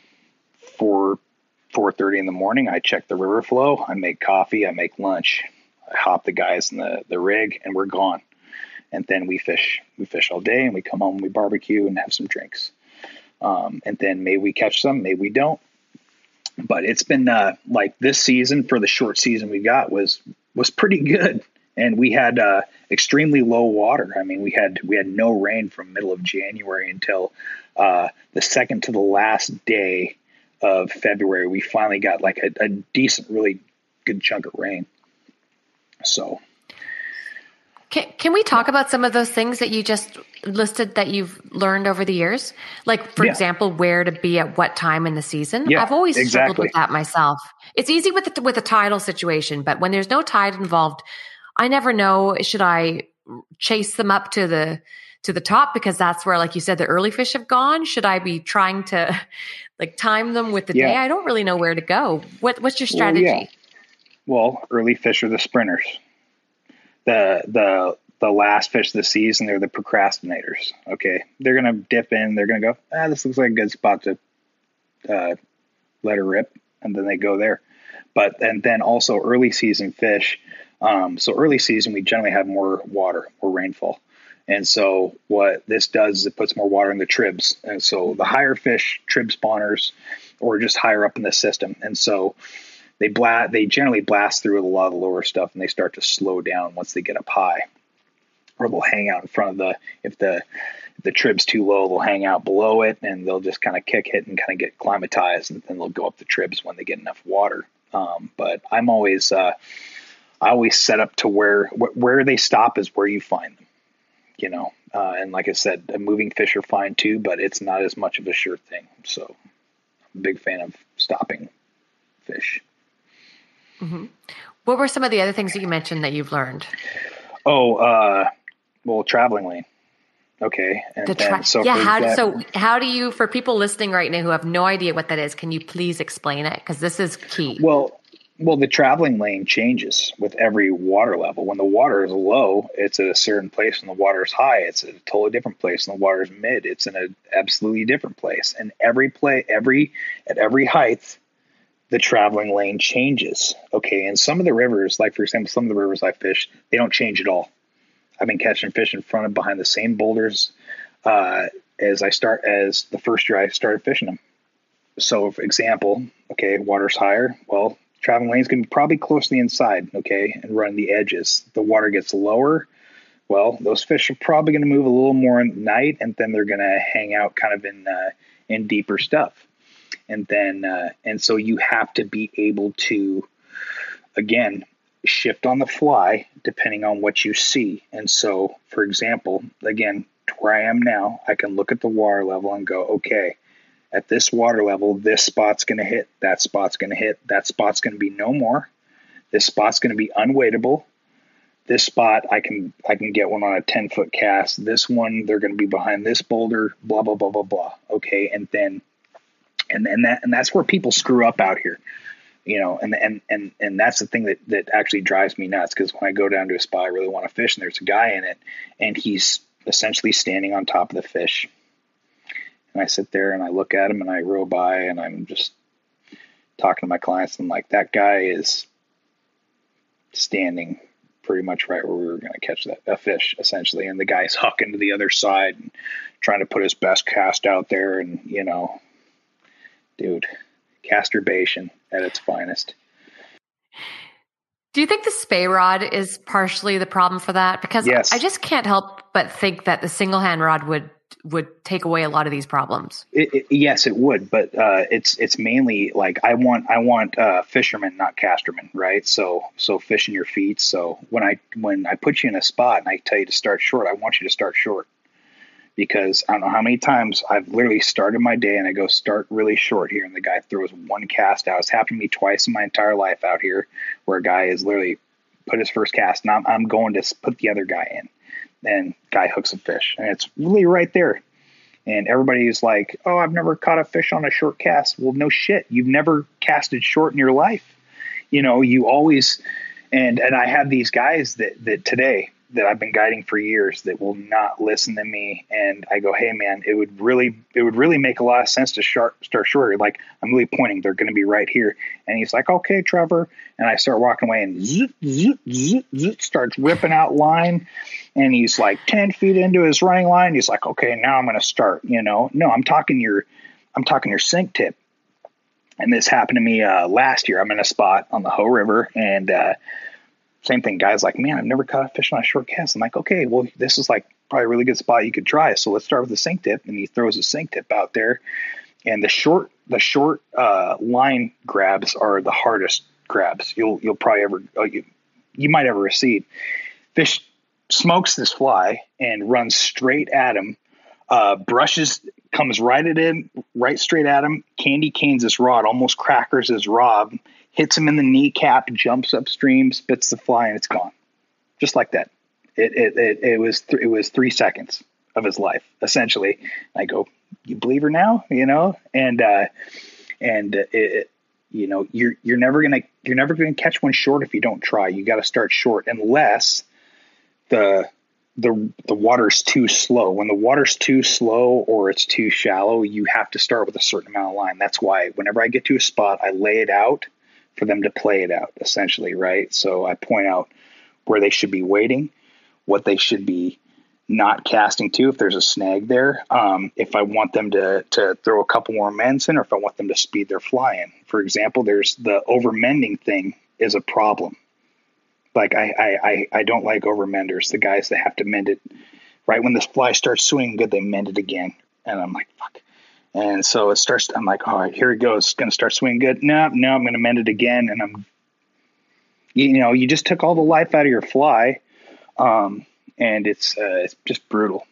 4:30 in the morning. I check the river flow. I make coffee. I make lunch. I hop the guys in the rig and we're gone. And then we fish all day and we come home and we barbecue and have some drinks. And then maybe we catch some, maybe we don't. But it's been like this season, for the short season we got, was pretty good. And we had extremely low water. I mean, we had no rain from middle of January until the second to the last day of February. We finally got like a decent, really good chunk of rain. So Can we talk about some of those things that you just listed that you've learned over the years? Like, for example, where to be at what time in the season? Yeah, I've always struggled exactly. with that myself. It's easy with the tidal situation, but when there's no tide involved, I never know, should I chase them up to the top because that's where, like you said, the early fish have gone? Should I be trying to like time them with the day? I don't really know where to go. What's your strategy? Well, early fish are the sprinters. The last fish of the season, they're the procrastinators. Okay. They're going to dip in. They're going to go, this looks like a good spot to let her rip. And then they go there. And then also early season fish. So early season, we generally have more water, more rainfall. And so what this does is it puts more water in the tribs. And so the higher fish, trib spawners, or just higher up in the system. And so they generally blast through a lot of the lower stuff and they start to slow down once they get up high, or they'll hang out in front of if the trib's too low, they'll hang out below it and they'll just kind of kick it and kind of get acclimatized, and then they'll go up the tribs when they get enough water. But I always set up to where they stop is where you find them, and like I said, moving fish are fine too, but it's not as much of a sure thing. So I'm a big fan of stopping fish. Mm-hmm. What were some of the other things that you mentioned that you've learned? Well, traveling lane. Okay. How do you, for people listening right now who have no idea what that is, can you please explain it? Because this is key. Well, the traveling lane changes with every water level. When the water is low, it's at a certain place. When the water is high, it's at a totally different place. When the water is mid, it's in an absolutely different place. And at every height, the traveling lane changes. Okay. And some of the rivers, like for example, some of the rivers I fish, they don't change at all. I've been catching fish in front of behind the same boulders as the first year I started fishing them. So for example, okay, water's higher. Well, traveling lane's going to be probably close to the inside. Okay. And run the edges. The water gets lower. Well, those fish are probably going to move a little more at night, and then they're going to hang out kind of in deeper stuff. And then, and so you have to be able to, again, shift on the fly depending on what you see. And so, for example, again, to where I am now, I can look at the water level and go, okay, at this water level, this spot's going to hit, that spot's going to hit, that spot's going to be no more. This spot's going to be unweightable. This spot, I can get one on a 10-foot cast. This one, they're going to be behind this boulder, blah, blah, blah, blah, blah. Okay. And then, and that's where people screw up out here, and that's the thing that actually drives me nuts. Cause when I go down to a spot I really want to fish and there's a guy in it and he's essentially standing on top of the fish. And I sit there and I look at him and I row by and I'm just talking to my clients and I'm like, that guy is standing pretty much right where we were going to catch a fish, essentially. And the guy's hucking to the other side and trying to put his best cast out there. And, dude, casturbation at its finest. Do you think the spey rod is partially the problem for that? Because yes. I just can't help but think that the single hand rod would take away a lot of these problems. Yes, it would, but it's mainly like I want fishermen, not castermen, right? So fishing your feet. So when I put you in a spot and I tell you to start short, I want you to start short, because I don't know how many times I've literally started my day and I go start really short here, and the guy throws one cast out. It's happened to me twice in my entire life out here, where a guy has literally put his first cast and I'm going to put the other guy in. And guy hooks a fish, and it's really right there. And everybody's like, oh, I've never caught a fish on a short cast. Well, no shit. You've never casted short in your life. You always, and I have these guys that today that I've been guiding for years that will not listen to me. And I go, hey man, it would really make a lot of sense to start short. Like, I'm really pointing, they're going to be right here. And he's like, okay, Trevor. And I start walking away, and zip, zip, zip, zip, starts ripping out line. And he's like 10 feet into his running line. He's like, okay, now I'm going to start, No, I'm talking your sink tip. And this happened to me last year. I'm in a spot on the Hoh River, and same thing. Guys like, man, I've never caught a fish on a short cast. I'm like, okay, well, this is like probably a really good spot you could try. So let's start with the sink tip. And he throws a sink tip out there, and the short line grabs are the hardest grabs you'll probably ever you might ever receive. Fish smokes this fly and runs straight at him. Comes right straight at him. Candy canes his rod, almost crackers his rod, hits him in the kneecap, jumps upstream, spits the fly, and it's gone. Just like that. It was 3 seconds of his life, essentially. I go, you believe her now? And you're never gonna catch one short if you don't try. You got to start short, unless the water's too slow. When the water's too slow or it's too shallow, you have to start with a certain amount of line. That's why whenever I get to a spot, I lay it out for them to play it out, essentially, right? So I point out where they should be waiting, what they should be not casting to if there's a snag there, if I want them to throw a couple more mends in, or if I want them to speed their fly in. For example, there's the over mending thing is a problem. Like I don't like over menders, the guys that have to mend it right when the fly starts swinging good, they mend it again. And I'm like, fuck. And so I'm like, all right, here it goes. It's going to start swinging good. No, I'm going to mend it again. And you just took all the life out of your fly. And it's just brutal.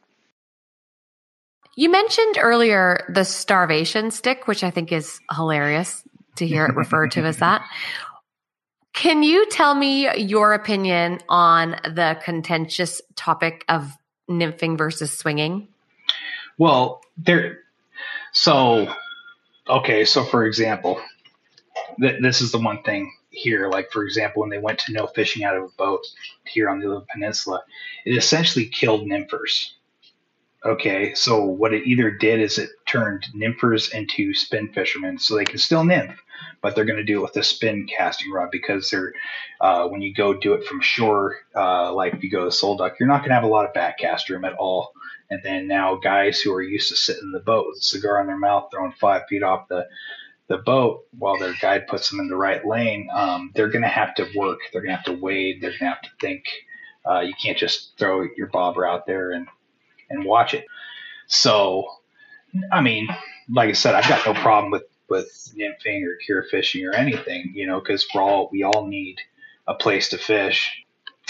You mentioned earlier the starvation stick, which I think is hilarious to hear it referred to as that. Can you tell me your opinion on the contentious topic of nymphing versus swinging? Well, so for example, this is the one thing here. Like, for example, when they went to no fishing out of a boat here on the Aleutian Peninsula, it essentially killed nymphers. Okay, so what it either did is it turned nymphers into spin fishermen, so they can still nymph, but they're going to do it with a spin casting rod, because they're when you go do it from shore, like if you go to Soul Duck, you're not going to have a lot of backcast room at all. And then now guys who are used to sitting in the boat with a cigar in their mouth, throwing 5 feet off the boat while their guide puts them in the right lane, they're going to have to work. They're going to have to wade. They're going to have to think. You can't just throw your bobber out there and watch it. So, I mean, like I said, I've got no problem with nymphing or cure fishing or anything, because we all need a place to fish.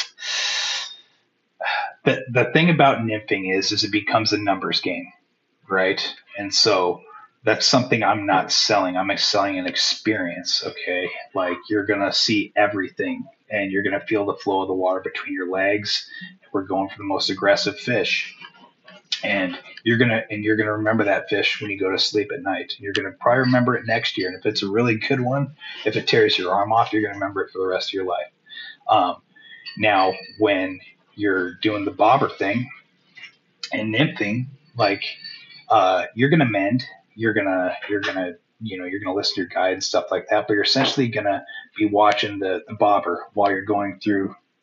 The thing about nymphing is it becomes a numbers game, right? And so that's something I'm not selling. I'm selling an experience, okay? Like, you're going to see everything, and you're going to feel the flow of the water between your legs. We're going for the most aggressive fish. And you're gonna remember that fish when you go to sleep at night. You're gonna probably remember it next year. And if it's a really good one, if it tears your arm off, you're gonna remember it for the rest of your life. Now, when you're doing the bobber thing and nymphing, like you're gonna mend, you're gonna listen to your guide and stuff like that. But you're essentially gonna be watching the bobber while you're going through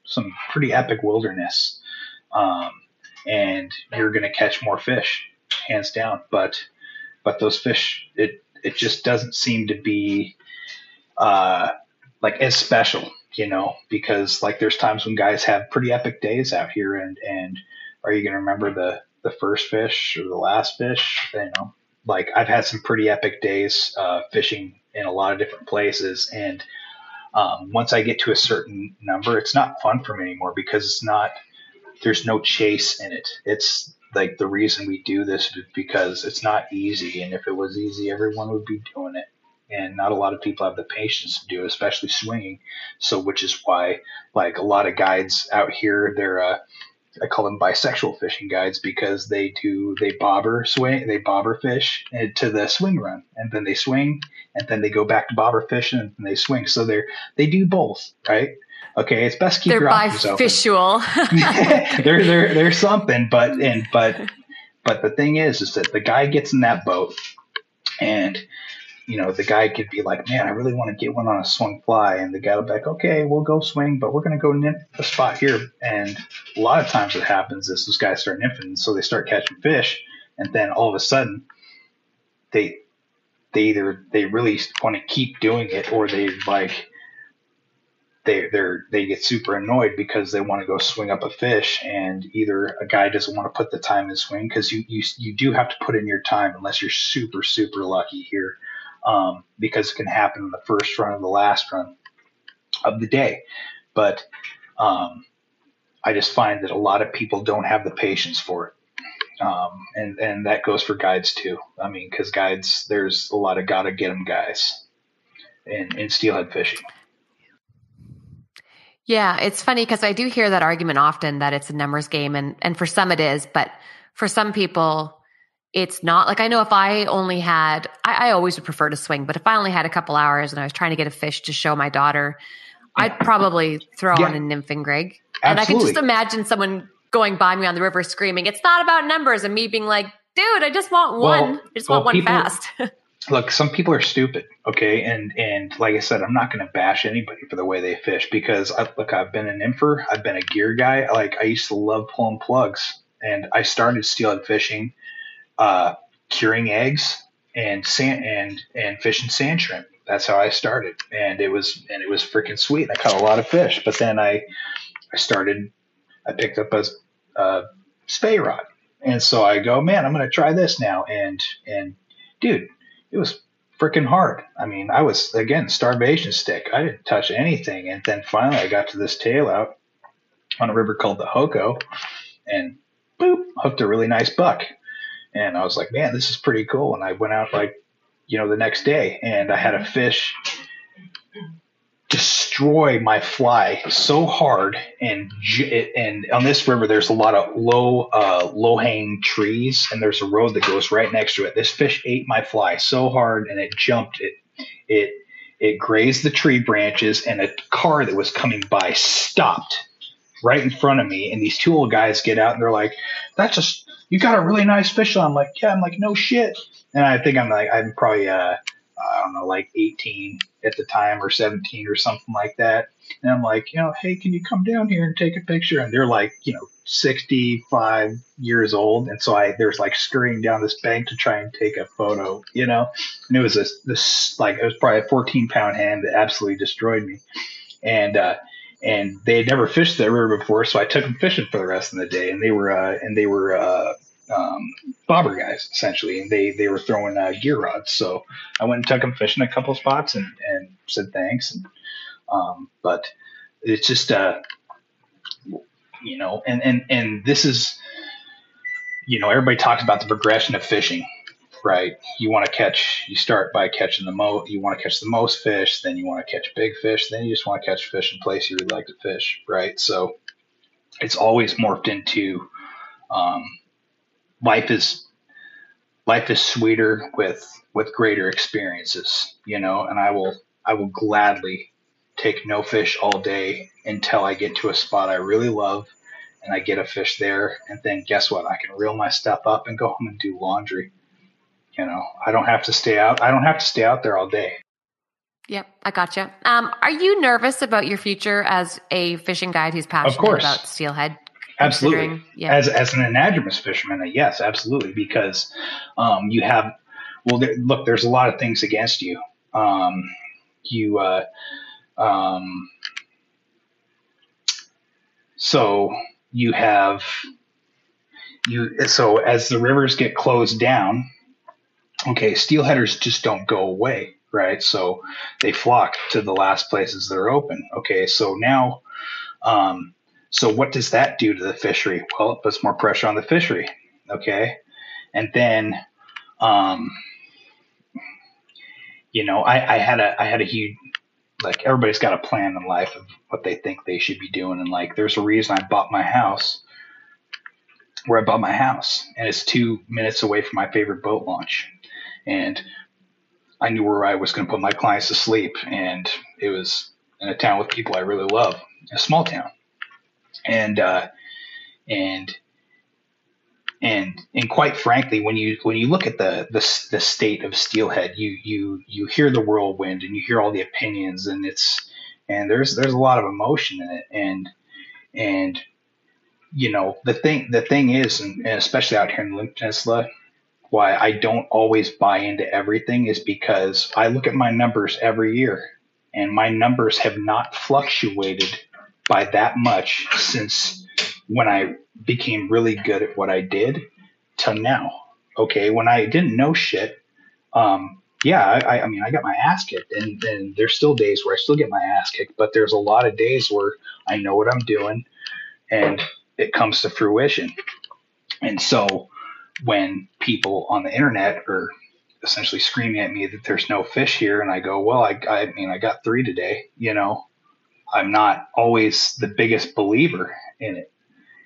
some pretty epic wilderness, and you're going to catch more fish, hands down. But those fish, it just doesn't seem to be like as special, because like there's times when guys have pretty epic days out here, and are you going to remember the first fish or the last fish? Like I've had some pretty epic days fishing in a lot of different places, and once I get to a certain number, it's not fun for me anymore because there's no chase in it. It's like the reason we do this is because it's not easy. And if it was easy, everyone would be doing it. And not a lot of people have the patience to do it, especially swinging. So, which is why like a lot of guides out here, they're, I call them bisexual fishing guides because they bobber fish to the swing run, and then they swing, and then they go back to bobber fishing, and then they swing. So they do both, right? Okay, it's best to keep your options open. They're bifissual. They're something, but the thing is that the guy gets in that boat, and the guy could be like, man, I really want to get one on a swung fly. And the guy will be like, okay, we'll go swing, but we're going to go nymph a spot here. And a lot of times what happens is those guys start nymphing. So they start catching fish. And then all of a sudden they really want to keep doing it, or they get super annoyed because they want to go swing up a fish, and either a guy doesn't want to put the time in swing, because you do have to put in your time unless you're super, super lucky here. Because it can happen in the first run or the last run of the day. But I just find that a lot of people don't have the patience for it. And that goes for guides too. I mean, because guides, there's a lot of gotta get them guys in steelhead fishing. Yeah, it's funny because I do hear that argument often that it's a numbers game, and for some it is, but for some people it's not. Like I know if I only had, I always would prefer to swing, but if I only had a couple hours and I was trying to get a fish to show my daughter, I'd probably throw on a nymphing rig. And I could just imagine someone going by me on the river screaming, it's not about numbers, and me being like, dude, I just want one. I just want one fast. Look, some people are stupid, okay? And like I said, I'm not going to bash anybody for the way they fish, because I've been an nympher, I've been a gear guy. Like I used to love pulling plugs, and I started steelhead fishing curing eggs and fishing sand shrimp. That's how I started, and it was freaking sweet. I caught a lot of fish, but then I picked up a spey rod, and so I go, man, I'm going to try this now, and dude, it was freaking hard. I mean, I was, again, starvation stick. I didn't touch anything, and then finally I got to this tail out on a river called the Hoko, and boop, hooked a really nice buck. And I was like, man, this is pretty cool. And I went out the next day, and I had a fish destroy my fly so hard. And on this river, there's a lot of low hanging trees, and there's a road that goes right next to it. This fish ate my fly so hard, and it jumped it. It grazed the tree branches, and a car that was coming by stopped right in front of me. And these two old guys get out, and they're like, you got a really nice fish on. I'm like, yeah. I'm like, no shit. And I think I'm probably, I don't know, like 18 at the time, or 17 or something like that. And I'm like, hey, can you come down here and take a picture? And they're like, 65 years old. And so there's like scurrying down this bank to try and take a photo, and it was it was probably a 14-pound hand that absolutely destroyed me. And they had never fished that river before, so I took them fishing for the rest of the day. And they were bobber guys essentially, and they were throwing gear rods. So I went and took them fishing a couple spots and said thanks. And but it's just and this is everybody talks about the progression of fishing. Right. You start by catching you want to catch the most fish, then you want to catch big fish, then you just want to catch fish in place you really like to fish. Right. So it's always morphed into, life is sweeter with greater experiences, and I will gladly take no fish all day until I get to a spot I really love and I get a fish there. And then guess what? I can reel my stuff up and go home and do laundry. I don't have to stay out. I don't have to stay out there all day. Yep, I gotcha. Are you nervous about your future as a fishing guide who's passionate about steelhead? Absolutely. Yeah. As an anadromous fisherman, yes, absolutely. Because you have, look, there's a lot of things against you. So you have so as the rivers get closed down, okay, steelheaders just don't go away, right? So they flock to the last places that are open. Okay, so now, so what does that do to the fishery? Well, it puts more pressure on the fishery. Okay, and then, I had a huge, like, everybody's got a plan in life of what they think they should be doing, and like, there's a reason I bought my house where I bought my house, and it's 2 minutes away from my favorite boat launch. And I knew where I was going to put my clients to sleep, and it was in a town with people I really love, a small town. And quite frankly, when you look at the state of steelhead, you hear the whirlwind and you hear all the opinions, and there's a lot of emotion in it, and the thing is, and especially out here in the Olympic Peninsula, why I don't always buy into everything is because I look at my numbers every year, and my numbers have not fluctuated by that much since when I became really good at what I did till now. Okay, when I didn't know shit, I mean, I got my ass kicked, and there's still days where I still get my ass kicked, but there's a lot of days where I know what I'm doing, and it comes to fruition. And so when people on the internet are essentially screaming at me that there's no fish here, and I go, well, I mean, I got 3 today, I'm not always the biggest believer in it,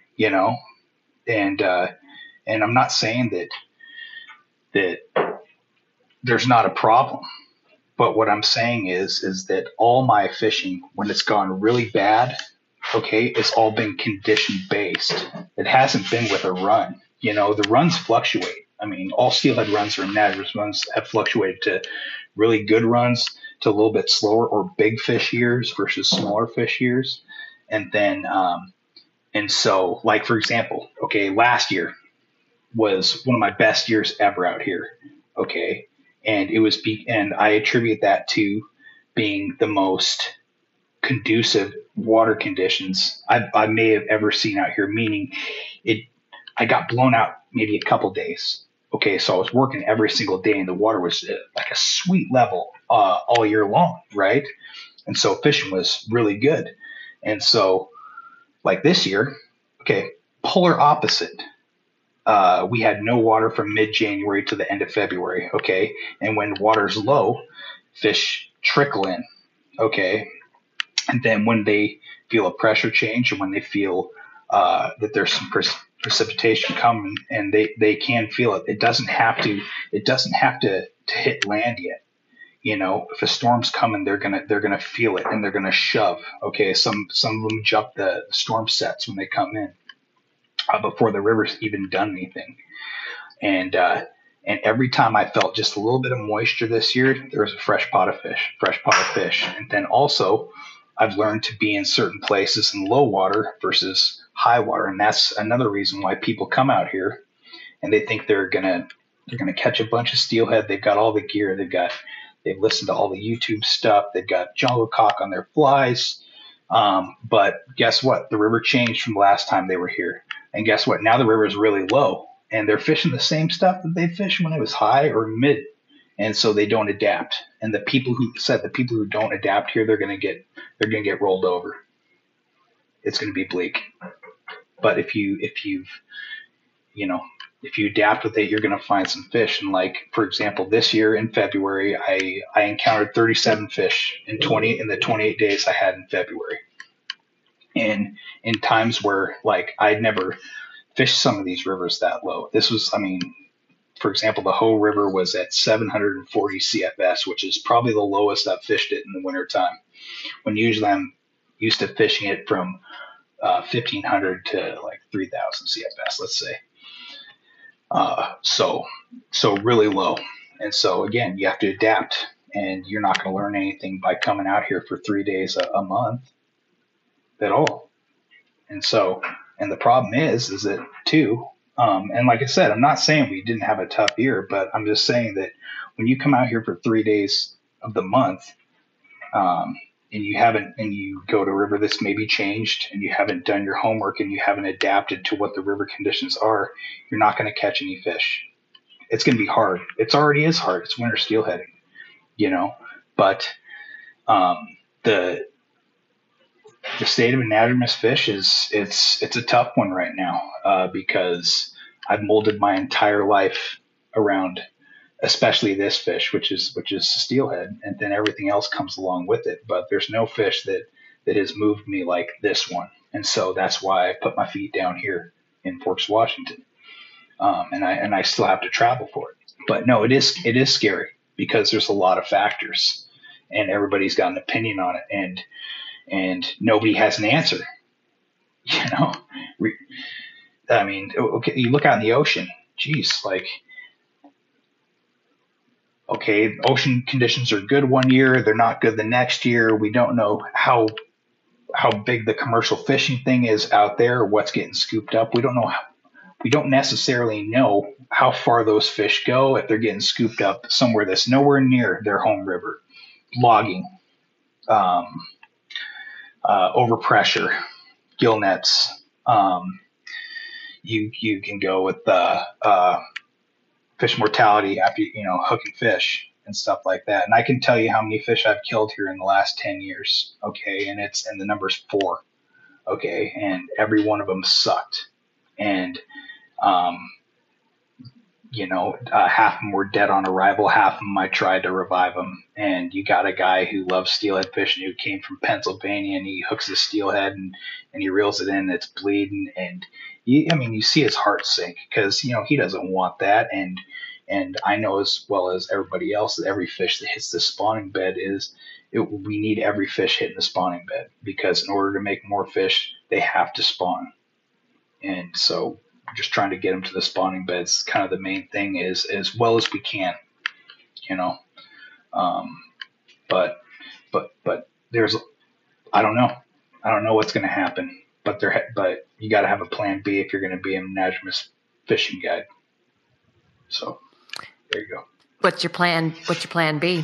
and I'm not saying that there's not a problem, but what I'm saying is that all my fishing, when it's gone really bad, okay, it's all been condition based. It hasn't been with a run. The runs fluctuate. I mean, all steelhead runs or anadromous runs have fluctuated to really good runs to a little bit slower or big fish years versus smaller fish years. And then, and so, like, for example, okay, last year was one of my best years ever out here. Okay. And and I attribute that to being the most conducive water conditions I may have ever seen out here, meaning I got blown out maybe a couple days. Okay, so I was working every single day, and the water was like a sweet level all year long, right? And so fishing was really good. And so, like this year, okay, polar opposite. We had no water from mid-January to the end of February, okay? And when water's low, fish trickle in, okay? And then when they feel a pressure change, or when they feel that there's some precipitation coming, and they can feel it, it doesn't have to hit land yet. If a storm's coming, they're gonna feel it, and they're gonna shove. Okay, some of them jump the storm sets when they come in before the river's even done anything. And every time I felt just a little bit of moisture this year, there was a fresh pot of fish. And then also, I've learned to be in certain places in low water versus high water, and that's another reason why people come out here and they think they're gonna catch a bunch of steelhead. They've got all the gear, they've listened to all the YouTube stuff, they've got jungle cock on their flies. But guess what? The river changed from the last time they were here, and guess what? Now the river is really low, and they're fishing the same stuff that they fished when it was high or mid, and so they don't adapt. And the people who don't adapt here, they're gonna get rolled over. It's gonna be bleak. But if you adapt with it, you're gonna find some fish. And like, for example, this year in February, I encountered 37 fish in the 28 days I had in February. And in times where, like, I'd never fished some of these rivers that low. This was, I mean, for example, the Hoh River was at 740 CFS, which is probably the lowest I've fished it in the wintertime, when usually I'm used to fishing it from 1,500 to like 3,000 CFS, let's say. So really low. And so again, you have to adapt. and you're not going to learn anything by coming out here for 3 days a month at all. And so, and the problem is that too, and like I said, I'm not saying we didn't have a tough year, but I'm just saying that when you come out here for 3 days of the month, and you go to a river that's maybe changed, and you haven't done your homework, and you haven't adapted to what the river conditions are, you're not going to catch any fish. It's going to be hard. It already is hard. It's winter steelheading, but the state of anadromous fish it's a tough one right now, because I've molded my entire life around, especially this fish, which is steelhead, and then everything else comes along with it. But there's no fish that has moved me like this one, and so that's why I put my feet down here in Forks, Washington, and I still have to travel for it. But no, it is scary because there's a lot of factors, and everybody's got an opinion on it, and nobody has an answer. I mean, okay, you look out in the ocean, geez, like, okay, ocean conditions are good one year, they're not good the next year. We don't know how big the commercial fishing thing is out there, or what's getting scooped up. We don't necessarily know how far those fish go if they're getting scooped up somewhere that's nowhere near their home river. Logging, overpressure, gill nets. You can go with fish mortality after hooking fish and stuff like that. And I can tell you how many fish I've killed here in the last 10 years. Okay, and the number's 4. Okay, and every one of them sucked. And half of them were dead on arrival. Half of them I tried to revive them. And you got a guy who loves steelhead fishing who came from Pennsylvania, and he hooks his steelhead and he reels it in. And it's bleeding, and you see his heart sink because he doesn't want that. And I know as well as everybody else that every fish that hits the spawning bed we need every fish hitting the spawning bed, because in order to make more fish, they have to spawn. And so just trying to get them to the spawning beds, kind of the main thing, is as well as we can, but there's, I don't know what's going to happen, but you got to have a plan B if you're going to be an anadromous fishing guide. So there you go. What's your plan B?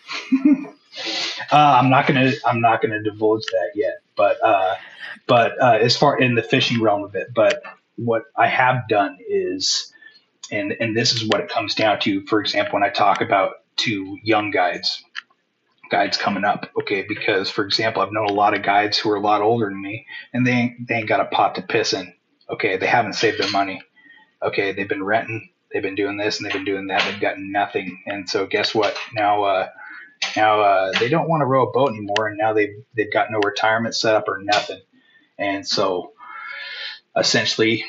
I'm not gonna divulge that yet, but as far in the fishing realm of it, but what I have done is, and this is what it comes down to. For example, when I talk about to young guides coming up, okay, because for example, I've known a lot of guides who are a lot older than me, and they ain't got a pot to piss in. Okay, they haven't saved their money. Okay, they've been renting, they've been doing this, and they've been doing that. They've gotten nothing, and so guess what? Now they don't want to row a boat anymore, and now they've got no retirement set up or nothing, and so essentially,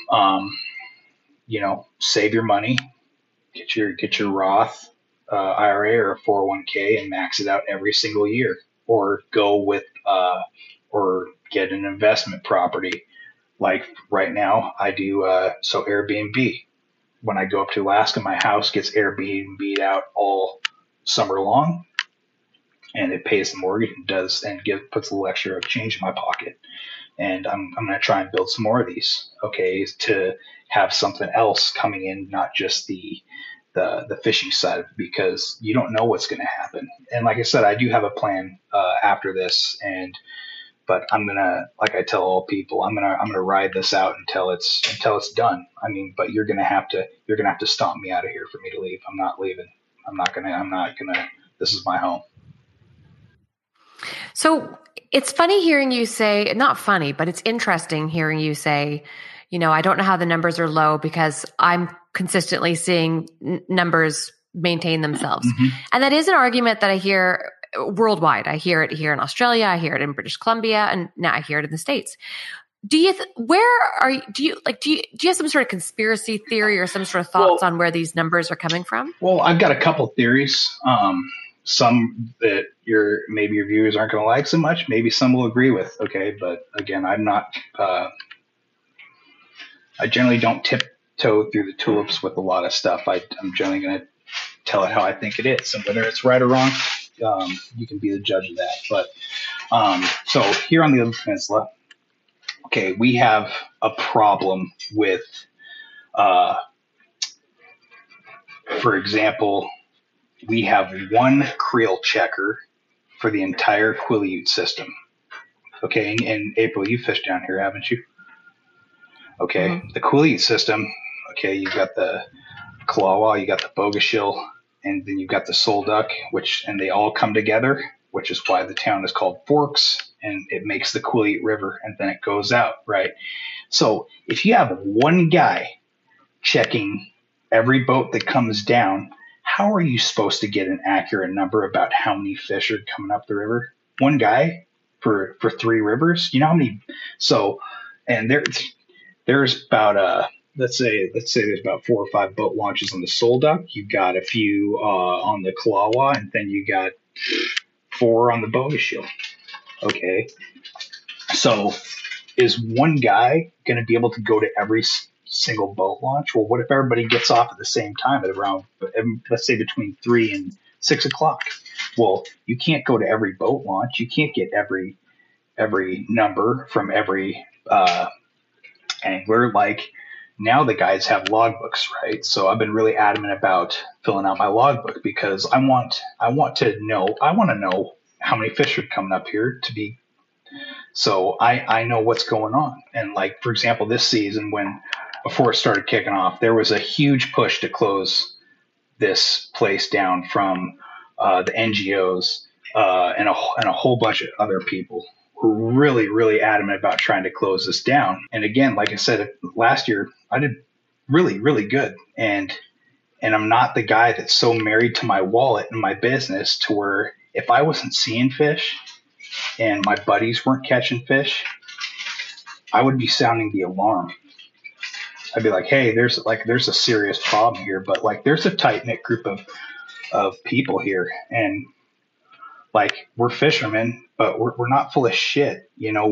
save your money, get your Roth IRA or a 401k and max it out every single year, or go with or get an investment property. Like right now, I do so Airbnb. When I go up to Alaska, my house gets Airbnb'd out all summer long, and it pays the mortgage and puts a little extra change in my pocket. And I'm going to try and build some more of these, okay, to have something else coming in, not just the fishing side, because you don't know what's going to happen. And like I said, I do have a plan after this, but I'm gonna, like I tell all people, I'm gonna ride this out until it's done. I mean, but you're gonna have to stomp me out of here for me to leave. I'm not leaving. I'm not gonna. This is my home. So it's funny hearing you say, not funny, but it's interesting hearing you say, I don't know how the numbers are low because I'm consistently seeing numbers maintain themselves. Mm-hmm. And that is an argument that I hear worldwide. I hear it here in Australia. I hear it in British Columbia, and now I hear it in the States. Do you have some sort of conspiracy theory or some sort of thoughts on where these numbers are coming from? Well, I've got a couple theories. Some that your viewers aren't going to like so much. Maybe some will agree with. Okay, but again, I'm not. I generally don't tiptoe through the tulips with a lot of stuff. I'm generally going to tell it how I think it is. And whether it's right or wrong, you can be the judge of that. But so here on the other peninsula, okay, we have a problem with, for example, we have one creel checker for the entire Quileute system. Okay, and April, you fished down here, haven't you? Okay, mm-hmm. The Quileute system, okay, you've got the Kalawa, you got the Bogachiel, and then you've got the Sole Duck, and they all come together, which is why the town is called Forks, and it makes the Quileute River, and then it goes out, right? So if you have one guy checking every boat that comes down, how are you supposed to get an accurate number about how many fish are coming up the river? One guy for 3 rivers? You know how many? So, and there's about let's say there's about 4 or 5 boat launches on the Sole Duck. You've got a few on the Kalawa, and then you got 4 on the Bogachiel. Okay, so is one guy going to be able to go to every single boat launch? Well, what if everybody gets off at the same time at around, let's say, between 3 and 6 o'clock? Well, you can't go to every boat launch. You can't get every number from every angler. Like, now the guys have logbooks, right? So I've been really adamant about filling out my logbook because I want to know how many fish are coming up here to be. So I know what's going on. And like, for example, this season, before it started kicking off, there was a huge push to close this place down from the NGOs and a whole bunch of other people who were really, really adamant about trying to close this down. And again, like I said, last year I did really, really good. And I'm not the guy that's so married to my wallet and my business to where if I wasn't seeing fish and my buddies weren't catching fish, I would be sounding the alarm. I'd be like, hey, there's a serious problem here, but like there's a tight knit group of people here, and like we're fishermen, but we're not full of shit. You know,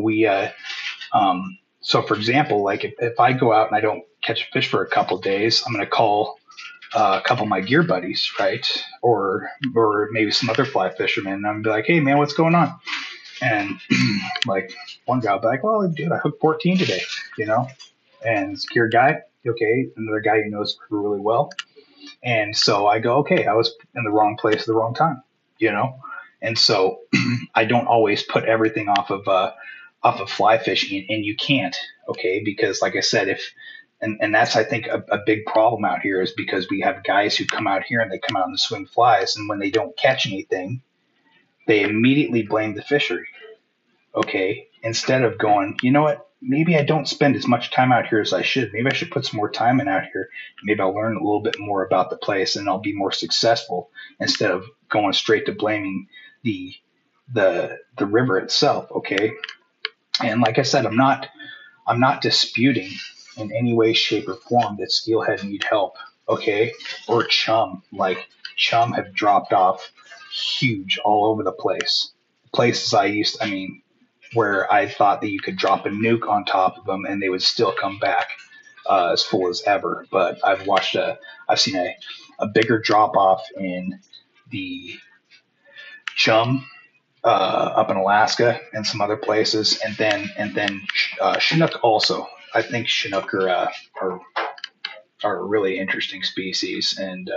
so for example, like if I go out and I don't catch a fish for a couple of days, I'm going to call a couple of my gear buddies, right? Or maybe some other fly fishermen, and I'm going to be like, hey man, what's going on? And like one guy will be like, well, dude, I hooked 14 today, you know? And it's a gear guy, okay, another guy who knows crew really well. And so I go, okay, I was in the wrong place at the wrong time, you know? And so I don't always put everything off of fly fishing, and you can't, okay? Because like I said, and that's, I think, a big problem out here is because we have guys who come out here and they come out and swing flies, and when they don't catch anything, they immediately blame the fishery, okay? Instead of going, you know what? Maybe I don't spend as much time out here as I should. Maybe I should put some more time in out here. Maybe I'll learn a little bit more about the place and I'll be more successful instead of going straight to blaming the river itself. Okay. And like I said, I'm not disputing in any way, shape, or form that steelhead need help. Okay. Or chum. Like chum have dropped off huge all over the place. Places where I thought that you could drop a nuke on top of them and they would still come back as full as ever. But I've seen a bigger drop off in the chum up in Alaska and some other places, and then Chinook also. I think Chinook are a really interesting species, and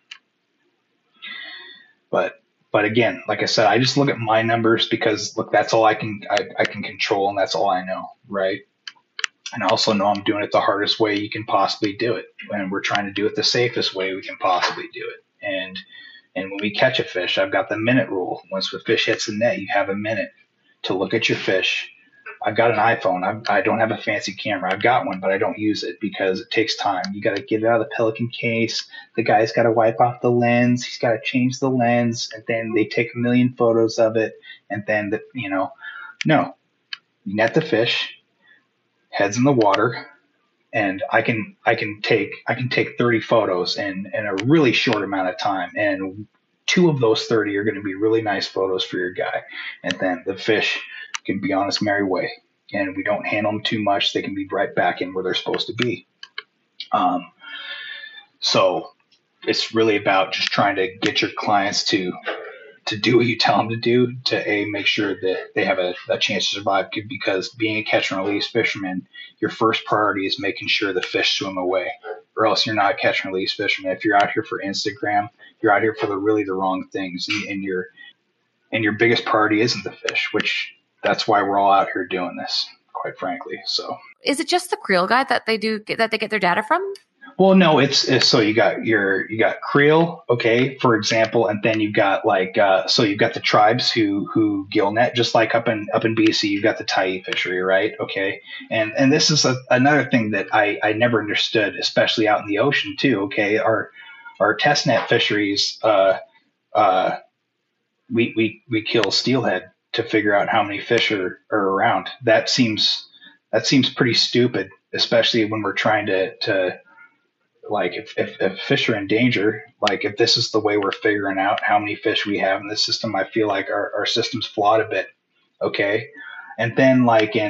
But again, like I said, I just look at my numbers because look, that's all I can control, and that's all I know, right? And I also know I'm doing it the hardest way you can possibly do it, and we're trying to do it the safest way we can possibly do it. And when we catch a fish, I've got the minute rule. Once the fish hits the net, you have a minute to look at your fish. I've got an iPhone. I don't have a fancy camera. I've got one, but I don't use it because it takes time. You got to get it out of the Pelican case. The guy's got to wipe off the lens. He's got to change the lens, and then they take a million photos of it. And then no, you net the fish, heads in the water, and I can take 30 photos in a really short amount of time, and 2 of those 30 are going to be really nice photos for your guy, and then the fish can be on its merry way, and we don't handle them too much. They can be right back in where they're supposed to be. So it's really about just trying to get your clients to do what you tell them to do, to make sure that they have a chance to survive. Because being a catch and release fisherman, your first priority is making sure the fish swim away, or else you're not a catch and release fisherman. If you're out here for Instagram, you're out here for the wrong things, and your biggest priority isn't the fish, which that's why we're all out here doing this, quite frankly. So is it just the Creel Guide that they get their data from? Well, no, it's so you got creel, okay, for example, and then you've got so you've got the tribes who gill net, just like up in BC, you've got the Tyee fishery, right? Okay, and this is another thing that I never understood, especially out in the ocean too. Okay, our test net fisheries, we kill steelhead to figure out how many fish are around. That seems pretty stupid, especially when we're trying to like if fish are in danger, like if this is the way we're figuring out how many fish we have in the system, I feel like our system's flawed a bit. Okay. And then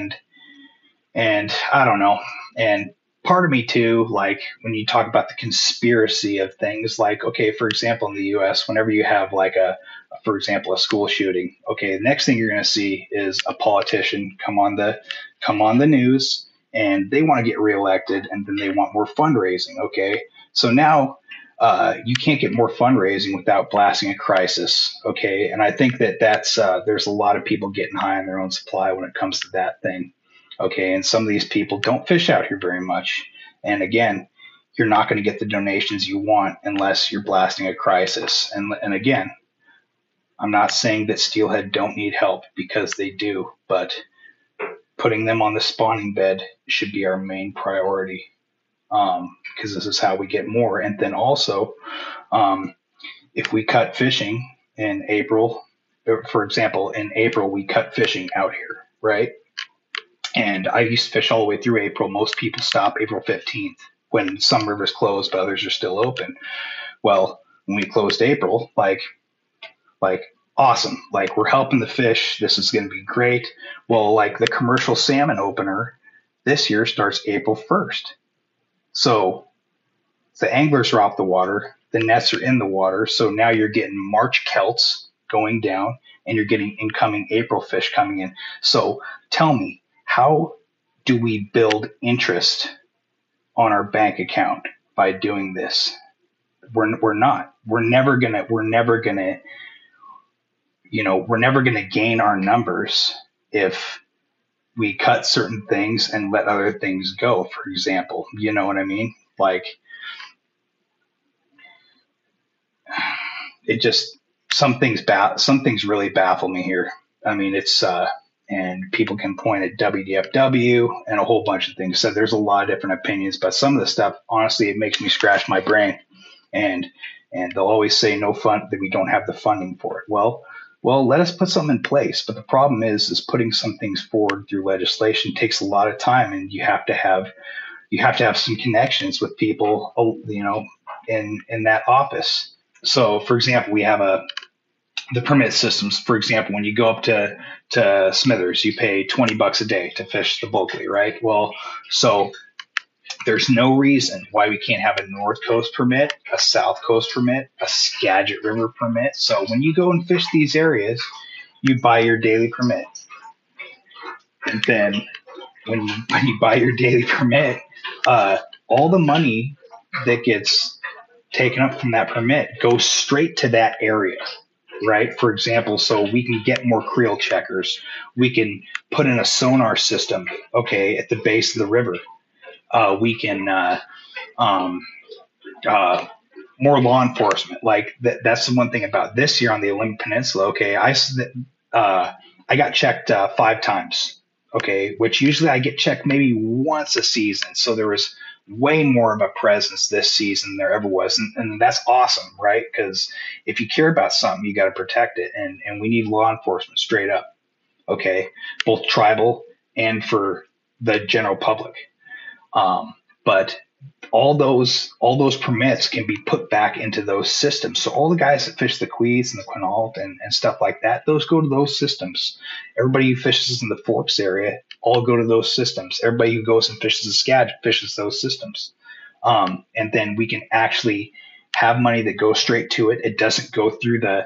and I don't know. And part of me too, like when you talk about the conspiracy of things, like, okay, for example, in the US, whenever you have for example, a school shooting, okay, the next thing you're going to see is a politician come on the news, and they want to get reelected, and then they want more fundraising. Okay, so now you can't get more fundraising without blasting a crisis. Okay, and I think that's there's a lot of people getting high on their own supply when it comes to that thing. Okay, and some of these people don't fish out here very much, and again, you're not going to get the donations you want unless you're blasting a crisis. And again, I'm not saying that steelhead don't need help, because they do, but putting them on the spawning bed should be our main priority, because this is how we get more. And then also, if we cut fishing in April, for example, in April, we cut fishing out here, right? And I used to fish all the way through April. Most people stop April 15th when some rivers close, but others are still open. Well, when we closed April, like awesome. Like, we're helping the fish. This is going to be great. Well, like the commercial salmon opener this year starts April 1st. So the anglers are off the water. The nets are in the water. So now you're getting March kelts going down, and you're getting incoming April fish coming in. So tell me, how do we build interest on our bank account by doing this? We're not. We're never gonna gain our numbers if we cut certain things and let other things go, for example. You know what I mean? Like, it just, some things really baffle me here. I mean, it's and people can point at WDFW and a whole bunch of things. So there's a lot of different opinions, but some of the stuff, honestly, it makes me scratch my brain. And they'll always say no fund, that we don't have the funding for it. Well, let us put something in place. But the problem is putting some things forward through legislation takes a lot of time, and you have to have some connections with people, in that office. So, for example, we have the permit systems. For example, when you go up to Smithers, you pay $20 a day to fish the Bulkley, right? Well, so there's no reason why we can't have a North Coast permit, a South Coast permit, a Skagit River permit. So when you go and fish these areas, you buy your daily permit. And then when you buy your daily permit, all the money that gets taken up from that permit goes straight to that area, right? For example, so we can get more creel checkers. We can put in a sonar system, okay, at the base of the river. We can more law enforcement. Like that's the one thing about this year on the Olympic Peninsula. Okay, I got checked 5 times. Okay, which usually I get checked maybe once a season. So there was way more of a presence this season than there ever was, and that's awesome, right? Because if you care about something, you got to protect it, and we need law enforcement straight up. Okay, both tribal and for the general public. But all those permits can be put back into those systems. So all the guys that fish the Queets and the Quinault and stuff like that, those go to those systems. Everybody who fishes in the Forks area all go to those systems. Everybody who goes and fishes the Skagit fishes those systems. And then we can actually have money that goes straight to it. It doesn't go through the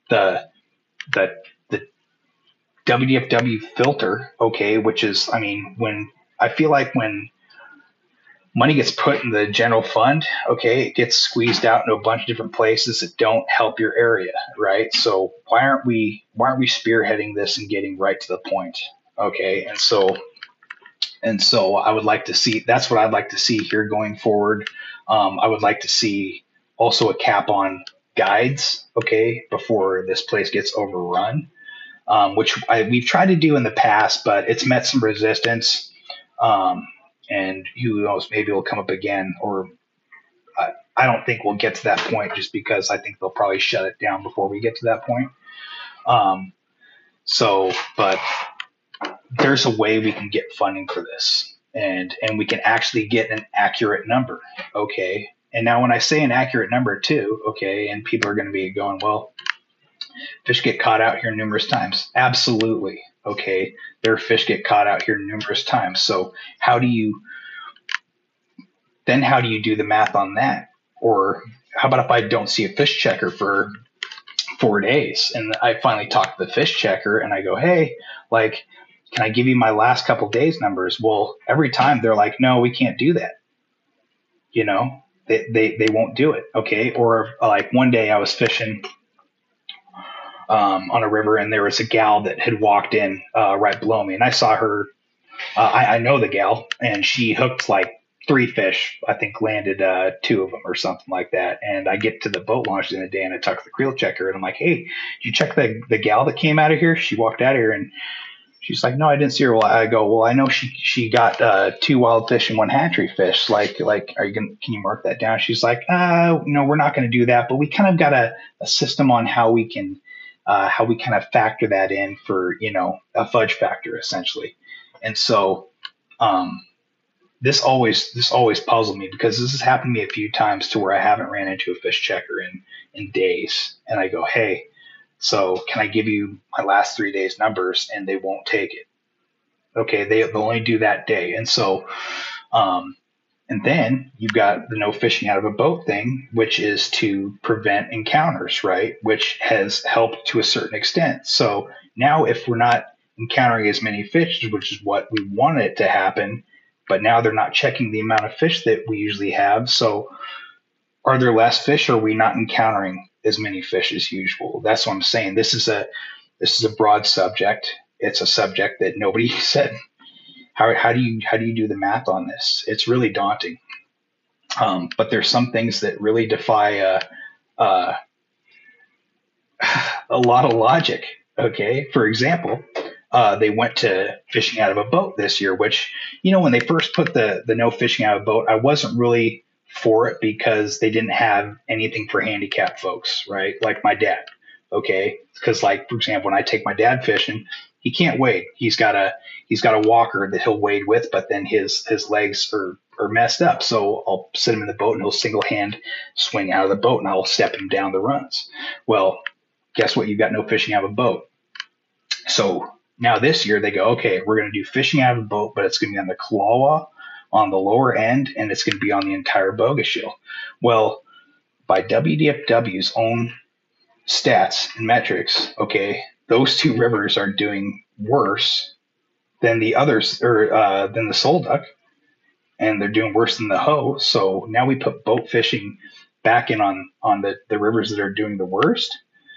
WDFW filter, okay, which is, I mean, when I feel like when money gets put in the general fund, okay, it gets squeezed out into a bunch of different places that don't help your area, right? So why aren't we spearheading this and getting right to the point? Okay, and so I would like to see, that's what I'd like to see here going forward. I would like to see also a cap on guides, okay, before this place gets overrun, which we've tried to do in the past, but it's met some resistance. And who knows, maybe it'll come up again, or I don't think we'll get to that point just because I think they'll probably shut it down before we get to that point. But there's a way we can get funding for this, and we can actually get an accurate number. Okay. And now when I say an accurate number too, okay, and people are going to be going, well, fish get caught out here numerous times. Absolutely. Okay. Their fish get caught out here numerous times. So how do you do the math on that? Or how about if I don't see a fish checker for 4 days and I finally talk to the fish checker and I go, hey, like, can I give you my last couple days numbers? Well, every time they're like, no, we can't do that. You know, they won't do it. Okay. Or like one day I was fishing on a river and there was a gal that had walked in right below me, and I saw her. I know the gal, and she hooked like 3 fish. I think landed 2 of them or something like that. And I get to the boat launch in the day and I talk to the creel checker and I'm like, hey, did you check the gal that came out of here? She walked out of here and she's like, no, I didn't see her. Well, I go, well, I know she got 2 wild fish and 1 hatchery fish. Like, can you mark that down? She's like, no, we're not going to do that. But we kind of got a system on how we kind of factor that in for, you know, a fudge factor essentially. And so, this always puzzled me because this has happened to me a few times to where I haven't ran into a fish checker in days. And I go, hey, so can I give you my last 3 days numbers? And they won't take it. Okay. They'll only do that day. And so, and then you've got the no fishing out of a boat thing, which is to prevent encounters, right? Which has helped to a certain extent. So now if we're not encountering as many fish, which is what we wanted it to happen, but now they're not checking the amount of fish that we usually have. So are there less fish, or are we not encountering as many fish as usual? That's what I'm saying. This is a broad subject. It's a subject that nobody said. How do you do the math on this? It's really daunting. But there's some things that really defy a lot of logic. Okay. For example, they went to fishing out of a boat this year, which, you know, when they first put the no fishing out of a boat, I wasn't really for it because they didn't have anything for handicapped folks, right? Like my dad. Okay. Because like, for example, when I take my dad fishing, he can't wade. He's got a walker that he'll wade with, but then his legs are messed up. So I'll sit him in the boat and he'll single hand swing out of the boat and I'll step him down the runs. Well, guess what? You've got no fishing out of a boat. So now this year they go, okay, we're going to do fishing out of a boat, but it's going to be on the Kalawa on the lower end, and it's going to be on the entire boga shield. Well, by WDFW's own stats and metrics, okay, those 2 rivers are doing worse than the others, or than the Sole Duck, and they're doing worse than the Hoe. So now we put boat fishing back in on the rivers that are doing the worst.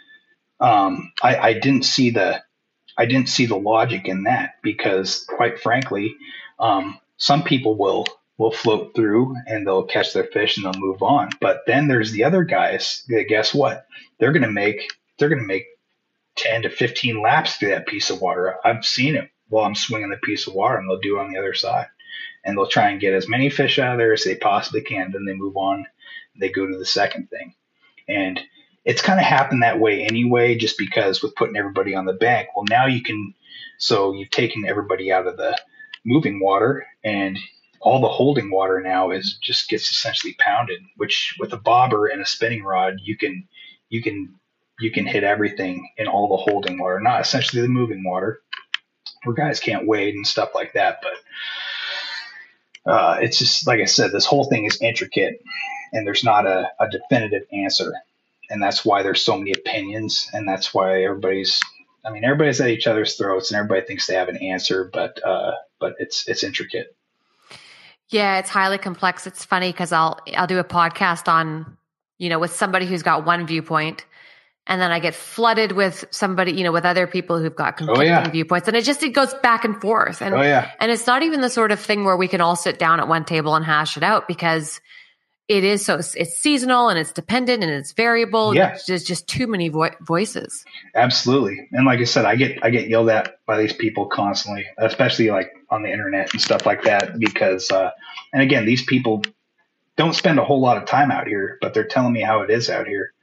I didn't see the logic in that because, quite frankly, some people will float through and they'll catch their fish and they'll move on. But then there's the other guys that, guess what? They're going to make 10 to 15 laps through that piece of water. I've seen it while I'm swinging the piece of water, and they'll do it on the other side. And they'll try and get as many fish out of there as they possibly can. Then they move on. They go to the second thing. And it's kind of happened that way anyway, just because with putting everybody on the bank, well, now so you've taken everybody out of the moving water, and all the holding water now just gets essentially pounded, which with a bobber and a spinning rod, you can hit everything in all the holding water, not essentially the moving water where guys can't wade and stuff like that. But it's just, like I said, this whole thing is intricate. and there's not a definitive answer. And that's why there's so many opinions, and that's why everybody's at each other's throats, and everybody thinks they have an answer, but it's intricate. Yeah, it's highly complex. It's funny because I'll do a podcast on, with somebody who's got one viewpoint, and then I get flooded with somebody, with other people who've got conflicting viewpoints, and it goes back and forth. And and it's not even the sort of thing where we can all sit down at one table and hash it out, because it's seasonal and it's dependent and it's variable. Yeah. There's just too many voices. Absolutely. And like I said, I get yelled at by these people constantly, especially like on the internet and stuff like that, because, and again, these people don't spend a whole lot of time out here, but they're telling me how it is out here.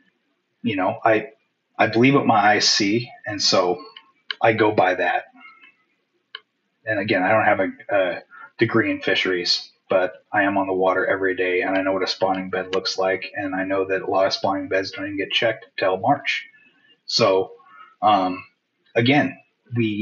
I believe what my eyes see. And so I go by that. And again, I don't have a degree in fisheries, but I am on the water every day, and I know what a spawning bed looks like, and I know that a lot of spawning beds don't even get checked till March. So, again, the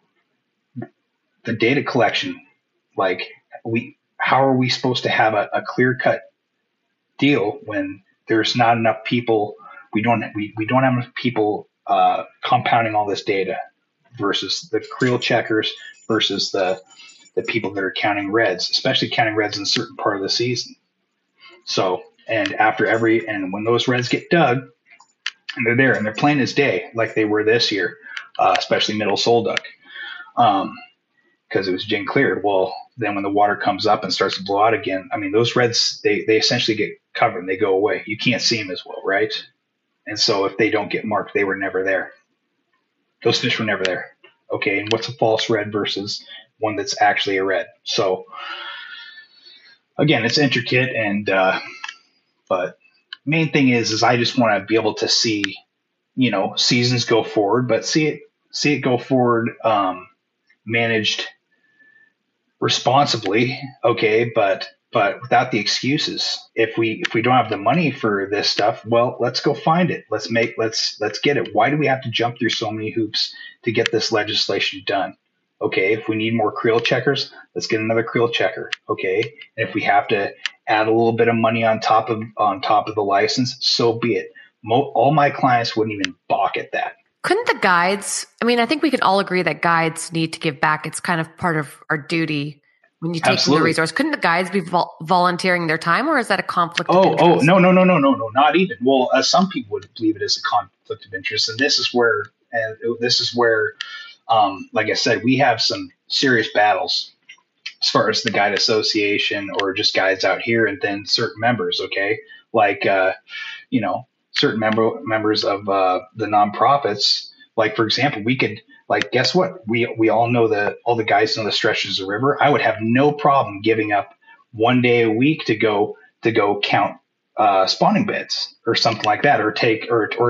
data collection, how are we supposed to have a clear-cut deal when there's not enough people? We don't have enough people compounding all this data versus the creel checkers versus the people that are counting reds, especially counting reds in a certain part of the season. So, and when those reds get dug, and they're there and they're plain as day, like they were this year, especially middle sole duck, because it was gin cleared. Well, then when the water comes up and starts to blow out again, those reds, they essentially get covered and they go away. You can't see them as well, right? And so if they don't get marked, they were never there. Those fish were never there. Okay, and what's a false red versus one that's actually a red? So again, it's intricate, and but main thing is I just want to be able to see, seasons go forward, but see it go forward, managed responsibly. Okay, but without the excuses. If we don't have the money for this stuff, well, let's go find it. Let's get it. Why do we have to jump through so many hoops to get this legislation done? Okay, if we need more creel checkers, let's get another creel checker. Okay, and if we have to add a little bit of money on top of the license, so be it. All my clients wouldn't even balk at that. Couldn't the guides? I think we can all agree that guides need to give back. It's kind of part of our duty when you take them the resource. Couldn't the guides be volunteering their time, or is that a conflict of interest? Oh, no, not even. Well, some people would believe it is a conflict of interest, and this is where, like I said, we have some serious battles as far as the guide association or just guides out here, and then certain members. Okay, like certain members of the nonprofits. Like, for example, we could, guess what? We all know all the guys know the stretches of the river. I would have no problem giving up one day a week to go count spawning beds or something like that, or take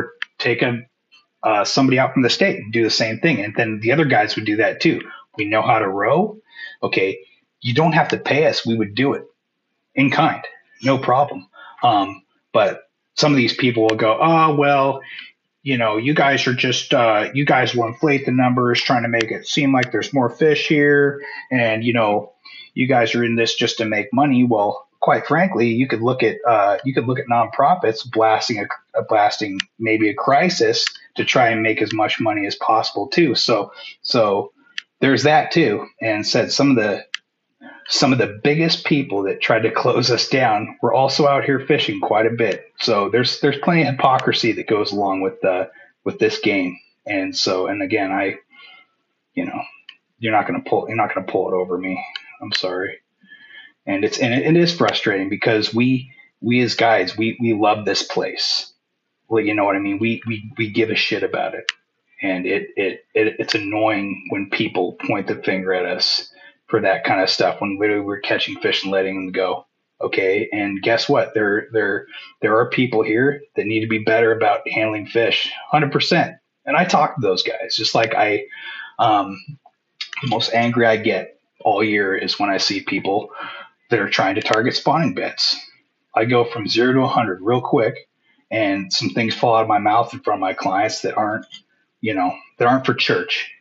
somebody out from the state and do the same thing. And then the other guys would do that too. We know how to row. Okay, you don't have to pay us. We would do it in kind, no problem. But some of these people will go, oh, well, you guys are just, you guys will inflate the numbers trying to make it seem like there's more fish here. And, you guys are in this just to make money. Well, quite frankly, you could look at nonprofits blasting maybe a crisis to try and make as much money as possible too. So there's that too. And said some of the biggest people that tried to close us down were also out here fishing quite a bit. So there's plenty of hypocrisy that goes along with this game. And so, and again, you're not going to pull it over me. I'm sorry. And it is frustrating because we as guides, we love this place. Well, you know what I mean? We give a shit about it. And it's annoying when people point the finger at us for that kind of stuff, when literally we're catching fish and letting them go. Okay. And guess what? There are people here that need to be better about handling fish 100%. And I talk to those guys, just like the most angry I get all year is when I see people that are trying to target spawning beds. I go from 0 to 100 real quick, and some things fall out of my mouth in front of my clients that aren't for church,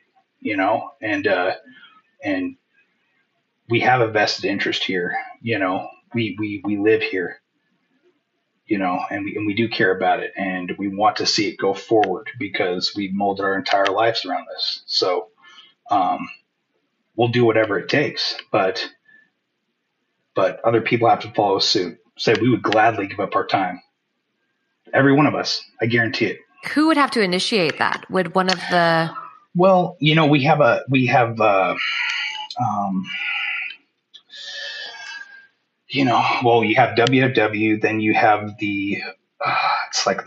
and we have a vested interest here. We live here. and we do care about it, and we want to see it go forward because we've molded our entire lives around this. So we'll do whatever it takes, but other people have to follow suit. Say we would gladly give up our time. Every one of us, I guarantee it. Who would have to initiate that? Would one of the... Well, you have you have WFW, then you have it's like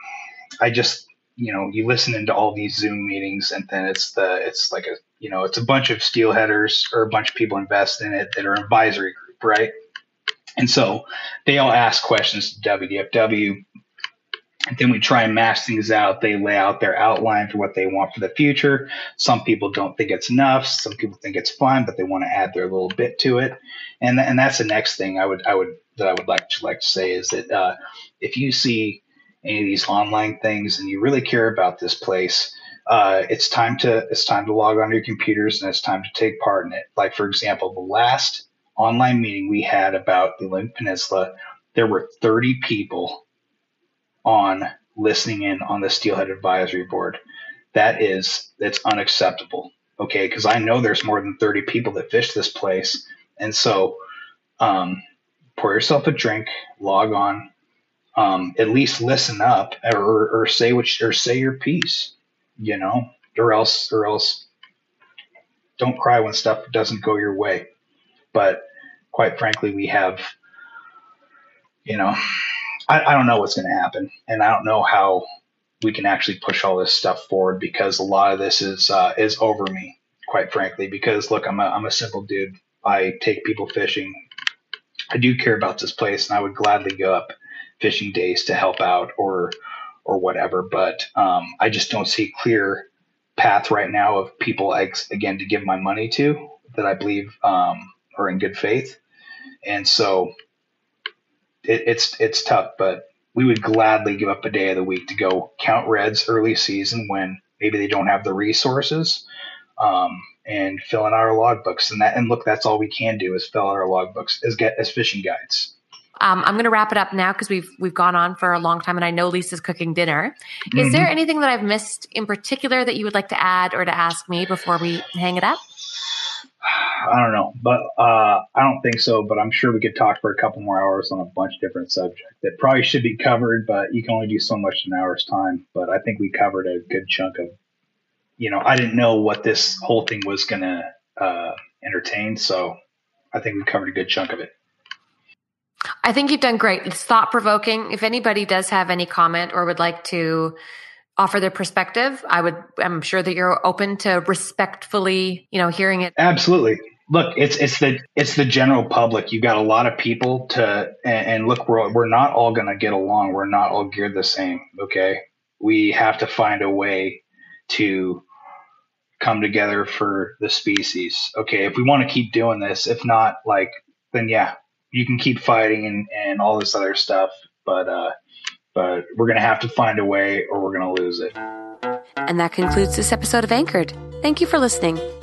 you listen into all these Zoom meetings, and then it's like it's a bunch of steelheaders or a bunch of people invest in it that are an advisory group, right? And so they all ask questions to WFW. And then we try and mash things out. They lay out their outline for what they want for the future. Some people don't think it's enough. Some people think it's fine, but they want to add their little bit to it. And that's the next thing I would like to say is that if you see any of these online things and you really care about this place, it's time to log on to your computers and it's time to take part in it. Like, for example, the last online meeting we had about the Olympic Peninsula, there were 30 people listening in on the Steelhead Advisory Board. That's unacceptable. Okay. Cause I know there's more than 30 people that fish this place. And so, pour yourself a drink, log on, at least listen up or say your piece, or else don't cry when stuff doesn't go your way. But quite frankly, we have, I don't know what's going to happen, and I don't know how we can actually push all this stuff forward because a lot of this is over me, quite frankly. Because look, I'm a simple dude. I take people fishing. I do care about this place, and I would gladly go up fishing days to help out or whatever. But I just don't see a clear path right now of people again to give my money to that I believe are in good faith, and so. It's tough, but we would gladly give up a day of the week to go count reds early season when maybe they don't have the resources, and fill in our logbooks. And look, that's all we can do is fill out our logbooks as fishing guides. I'm going to wrap it up now because we've gone on for a long time, and I know Lisa's cooking dinner. Mm-hmm. Is there anything that I've missed in particular that you would like to add or to ask me before we hang it up? I don't know, but I don't think so. But I'm sure we could talk for a couple more hours on a bunch of different subjects that probably should be covered, but you can only do so much in an hour's time. But I think we covered a good chunk of, I didn't know what this whole thing was going to entertain, so I think we covered a good chunk of it. I think you've done great. It's thought-provoking. If anybody does have any comment or would like to offer their perspective, I'm sure that you're open to respectfully, hearing it. Absolutely. Look, it's the general public. You got a lot of people and look, we're not all going to get along. We're not all geared the same. Okay. We have to find a way to come together for the species. Okay. If we want to keep doing this, if not, then yeah, you can keep fighting and all this other stuff. But we're going to have to find a way or we're going to lose it. And that concludes this episode of Anchored. Thank you for listening.